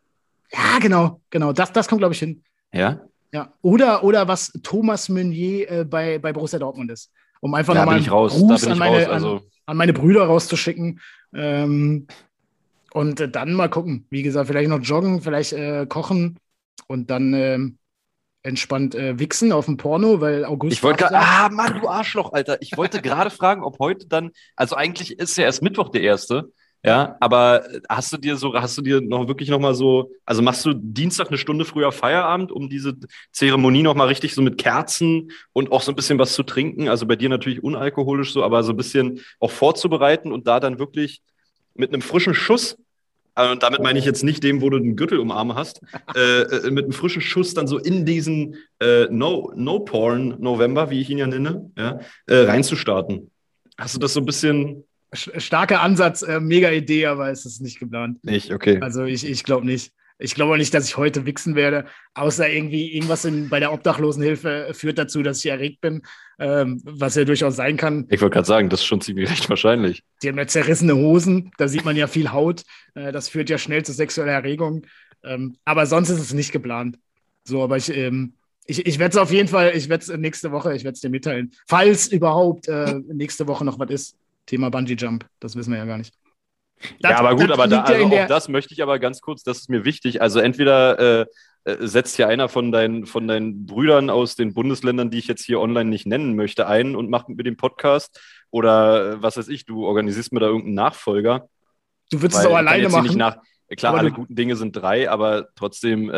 Ja, genau, genau. Das, das kommt, glaube ich, hin. Ja, Ja. Oder, oder was Thomas Meunier äh, bei, bei Borussia Dortmund ist. Um einfach da bin nochmal ich einen raus, da Gruß bin an ich raus. meine, an, Also, an meine Brüder rauszuschicken. Ähm, und äh, dann mal gucken. Wie gesagt, vielleicht noch joggen, vielleicht äh, kochen und dann ähm, entspannt äh, wichsen auf dem Porno, weil August ich wollte wartet gerade, ja noch. ah, Mann, du Arschloch, Alter. Ich wollte gerade fragen, ob heute dann, also eigentlich ist ja erst Mittwoch der erste, Ja. ja, aber hast du dir so, hast du dir noch wirklich noch mal so, also machst du Dienstag eine Stunde früher Feierabend, um diese Zeremonie noch mal richtig so mit Kerzen und auch so ein bisschen was zu trinken, also bei dir natürlich unalkoholisch so, aber so ein bisschen auch vorzubereiten und da dann wirklich mit einem frischen Schuss. Äh, Und damit meine ich jetzt nicht dem, wo du den Gürtel um Arm hast, äh, äh, mit einem frischen Schuss dann so in diesen äh, No, No-Porn-November, wie ich ihn ja nenne, ja, äh, reinzustarten. Hast du das so ein bisschen Sch- Starker Ansatz, äh, mega Idee, aber es ist nicht geplant. nicht? Okay. Also ich, ich glaube nicht. Ich glaube auch nicht, dass ich heute wichsen werde, außer irgendwie irgendwas in, bei der Obdachlosenhilfe führt dazu, dass ich erregt bin, ähm, was ja durchaus sein kann. Ich wollte gerade sagen, das ist schon ziemlich recht wahrscheinlich. Die haben ja zerrissene Hosen, da sieht man ja viel Haut. Äh, das führt ja schnell zu sexueller Erregung. Ähm, aber sonst ist es nicht geplant. So, aber ich, ähm, ich, ich werde es auf jeden Fall, ich werde es nächste Woche, ich werde es dir mitteilen. Falls überhaupt äh, nächste Woche noch was ist. Thema Bungee Jump, das wissen wir ja gar nicht. Das, Ja, aber gut, das aber da, liegt ja also in auch der, das möchte ich aber ganz kurz, das ist mir wichtig. Also entweder äh, äh, setzt hier einer von deinen, von deinen Brüdern aus den Bundesländern, die ich jetzt hier online nicht nennen möchte, ein und macht mit mir den Podcast. Oder äh, was weiß ich, du organisierst mir da irgendeinen Nachfolger. Du würdest es Weil auch ich kann alleine jetzt hier nicht machen. nach. Klar, aber alle du, guten Dinge sind drei, aber trotzdem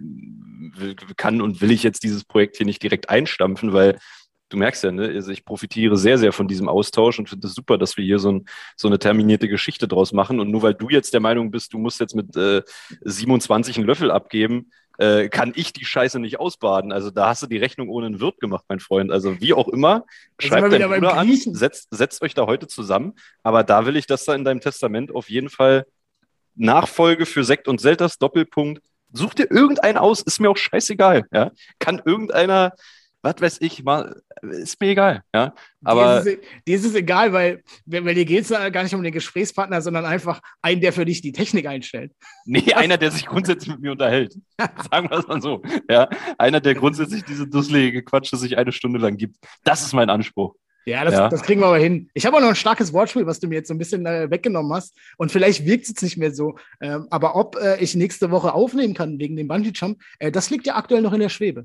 ähm, will- kann und will ich jetzt dieses Projekt hier nicht direkt einstampfen, weil du merkst ja, ne, also ich profitiere sehr, sehr von diesem Austausch und finde es super, dass wir hier so, ein, so eine terminierte Geschichte draus machen. Und nur weil du jetzt der Meinung bist, du musst jetzt mit äh, siebenundzwanzig einen Löffel abgeben, äh, kann ich die Scheiße nicht ausbaden. Also da hast du die Rechnung ohne einen Wirt gemacht, mein Freund. Also wie auch immer, da sind wir schreibt wieder deinen beim Bruder an, Griechen. setzt, setzt euch da heute zusammen. Aber da will ich, dass da in deinem Testament auf jeden Fall Nachfolge für Sekt und Selters, Doppelpunkt. Such dir irgendeinen aus, ist mir auch scheißegal. Ja? Kann irgendeiner, was weiß ich, mal, ist mir egal. Ja? Aber dir, ist es, dir ist es egal, weil, weil dir geht es gar nicht um den Gesprächspartner, sondern einfach einen, der für dich die Technik einstellt. nee, das einer, der sich grundsätzlich mit mir unterhält. Sagen wir es mal so. Ja? Einer, der grundsätzlich diese dusselige Quatsche sich eine Stunde lang gibt. Das ist mein Anspruch. Ja, das, ja, das kriegen wir aber hin. Ich habe auch noch ein starkes Wortspiel, was du mir jetzt so ein bisschen äh, weggenommen hast. Und vielleicht wirkt es jetzt nicht mehr so. Ähm, aber ob äh, ich nächste Woche aufnehmen kann wegen dem Bungee-Jump, äh, das liegt ja aktuell noch in der Schwebe.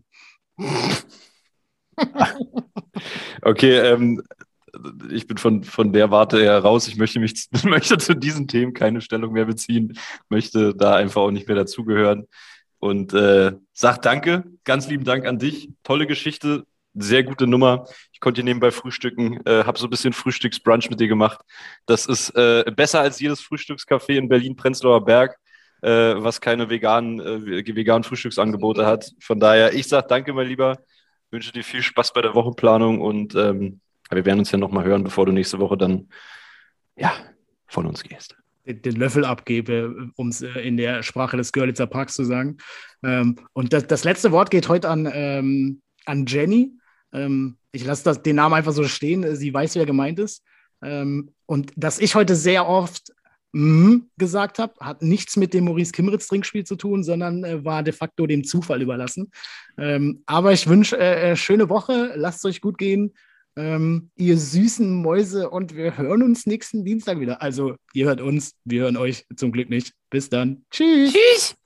okay, ähm, ich bin von, von der Warte her raus. Ich möchte, mich, möchte zu diesen Themen keine Stellung mehr beziehen, möchte da einfach auch nicht mehr dazugehören. Und äh, sag danke, ganz lieben Dank an dich. Tolle Geschichte, sehr gute Nummer. Ich konnte hier nebenbei frühstücken, äh, habe so ein bisschen Frühstücksbrunch mit dir gemacht. Das ist äh, besser als jedes Frühstückscafé in Berlin-Prenzlauer Berg, äh, was keine veganen, äh, veganen Frühstücksangebote hat. Von daher, ich sag danke, mein Lieber. Wünsche dir viel Spaß bei der Wochenplanung und ähm, wir werden uns ja nochmal hören, bevor du nächste Woche dann ja, von uns gehst. Den Löffel abgebe, um es in der Sprache des Görlitzer Parks zu sagen. Ähm, und das, das letzte Wort geht heute an, ähm, an Jenny. Ähm, ich lasse den Namen einfach so stehen. Sie weiß, wer gemeint ist. Ähm, und dass ich heute sehr oft mm gesagt habe, hat nichts mit dem Maurice Kimritz-Trinkspiel zu tun, sondern äh, war de facto dem Zufall überlassen. Ähm, aber ich wünsche äh, schöne Woche. Lasst es euch gut gehen. Ähm, ihr süßen Mäuse, und wir hören uns nächsten Dienstag wieder. Also, ihr hört uns, wir hören euch zum Glück nicht. Bis dann. Tschüss. Tschüss.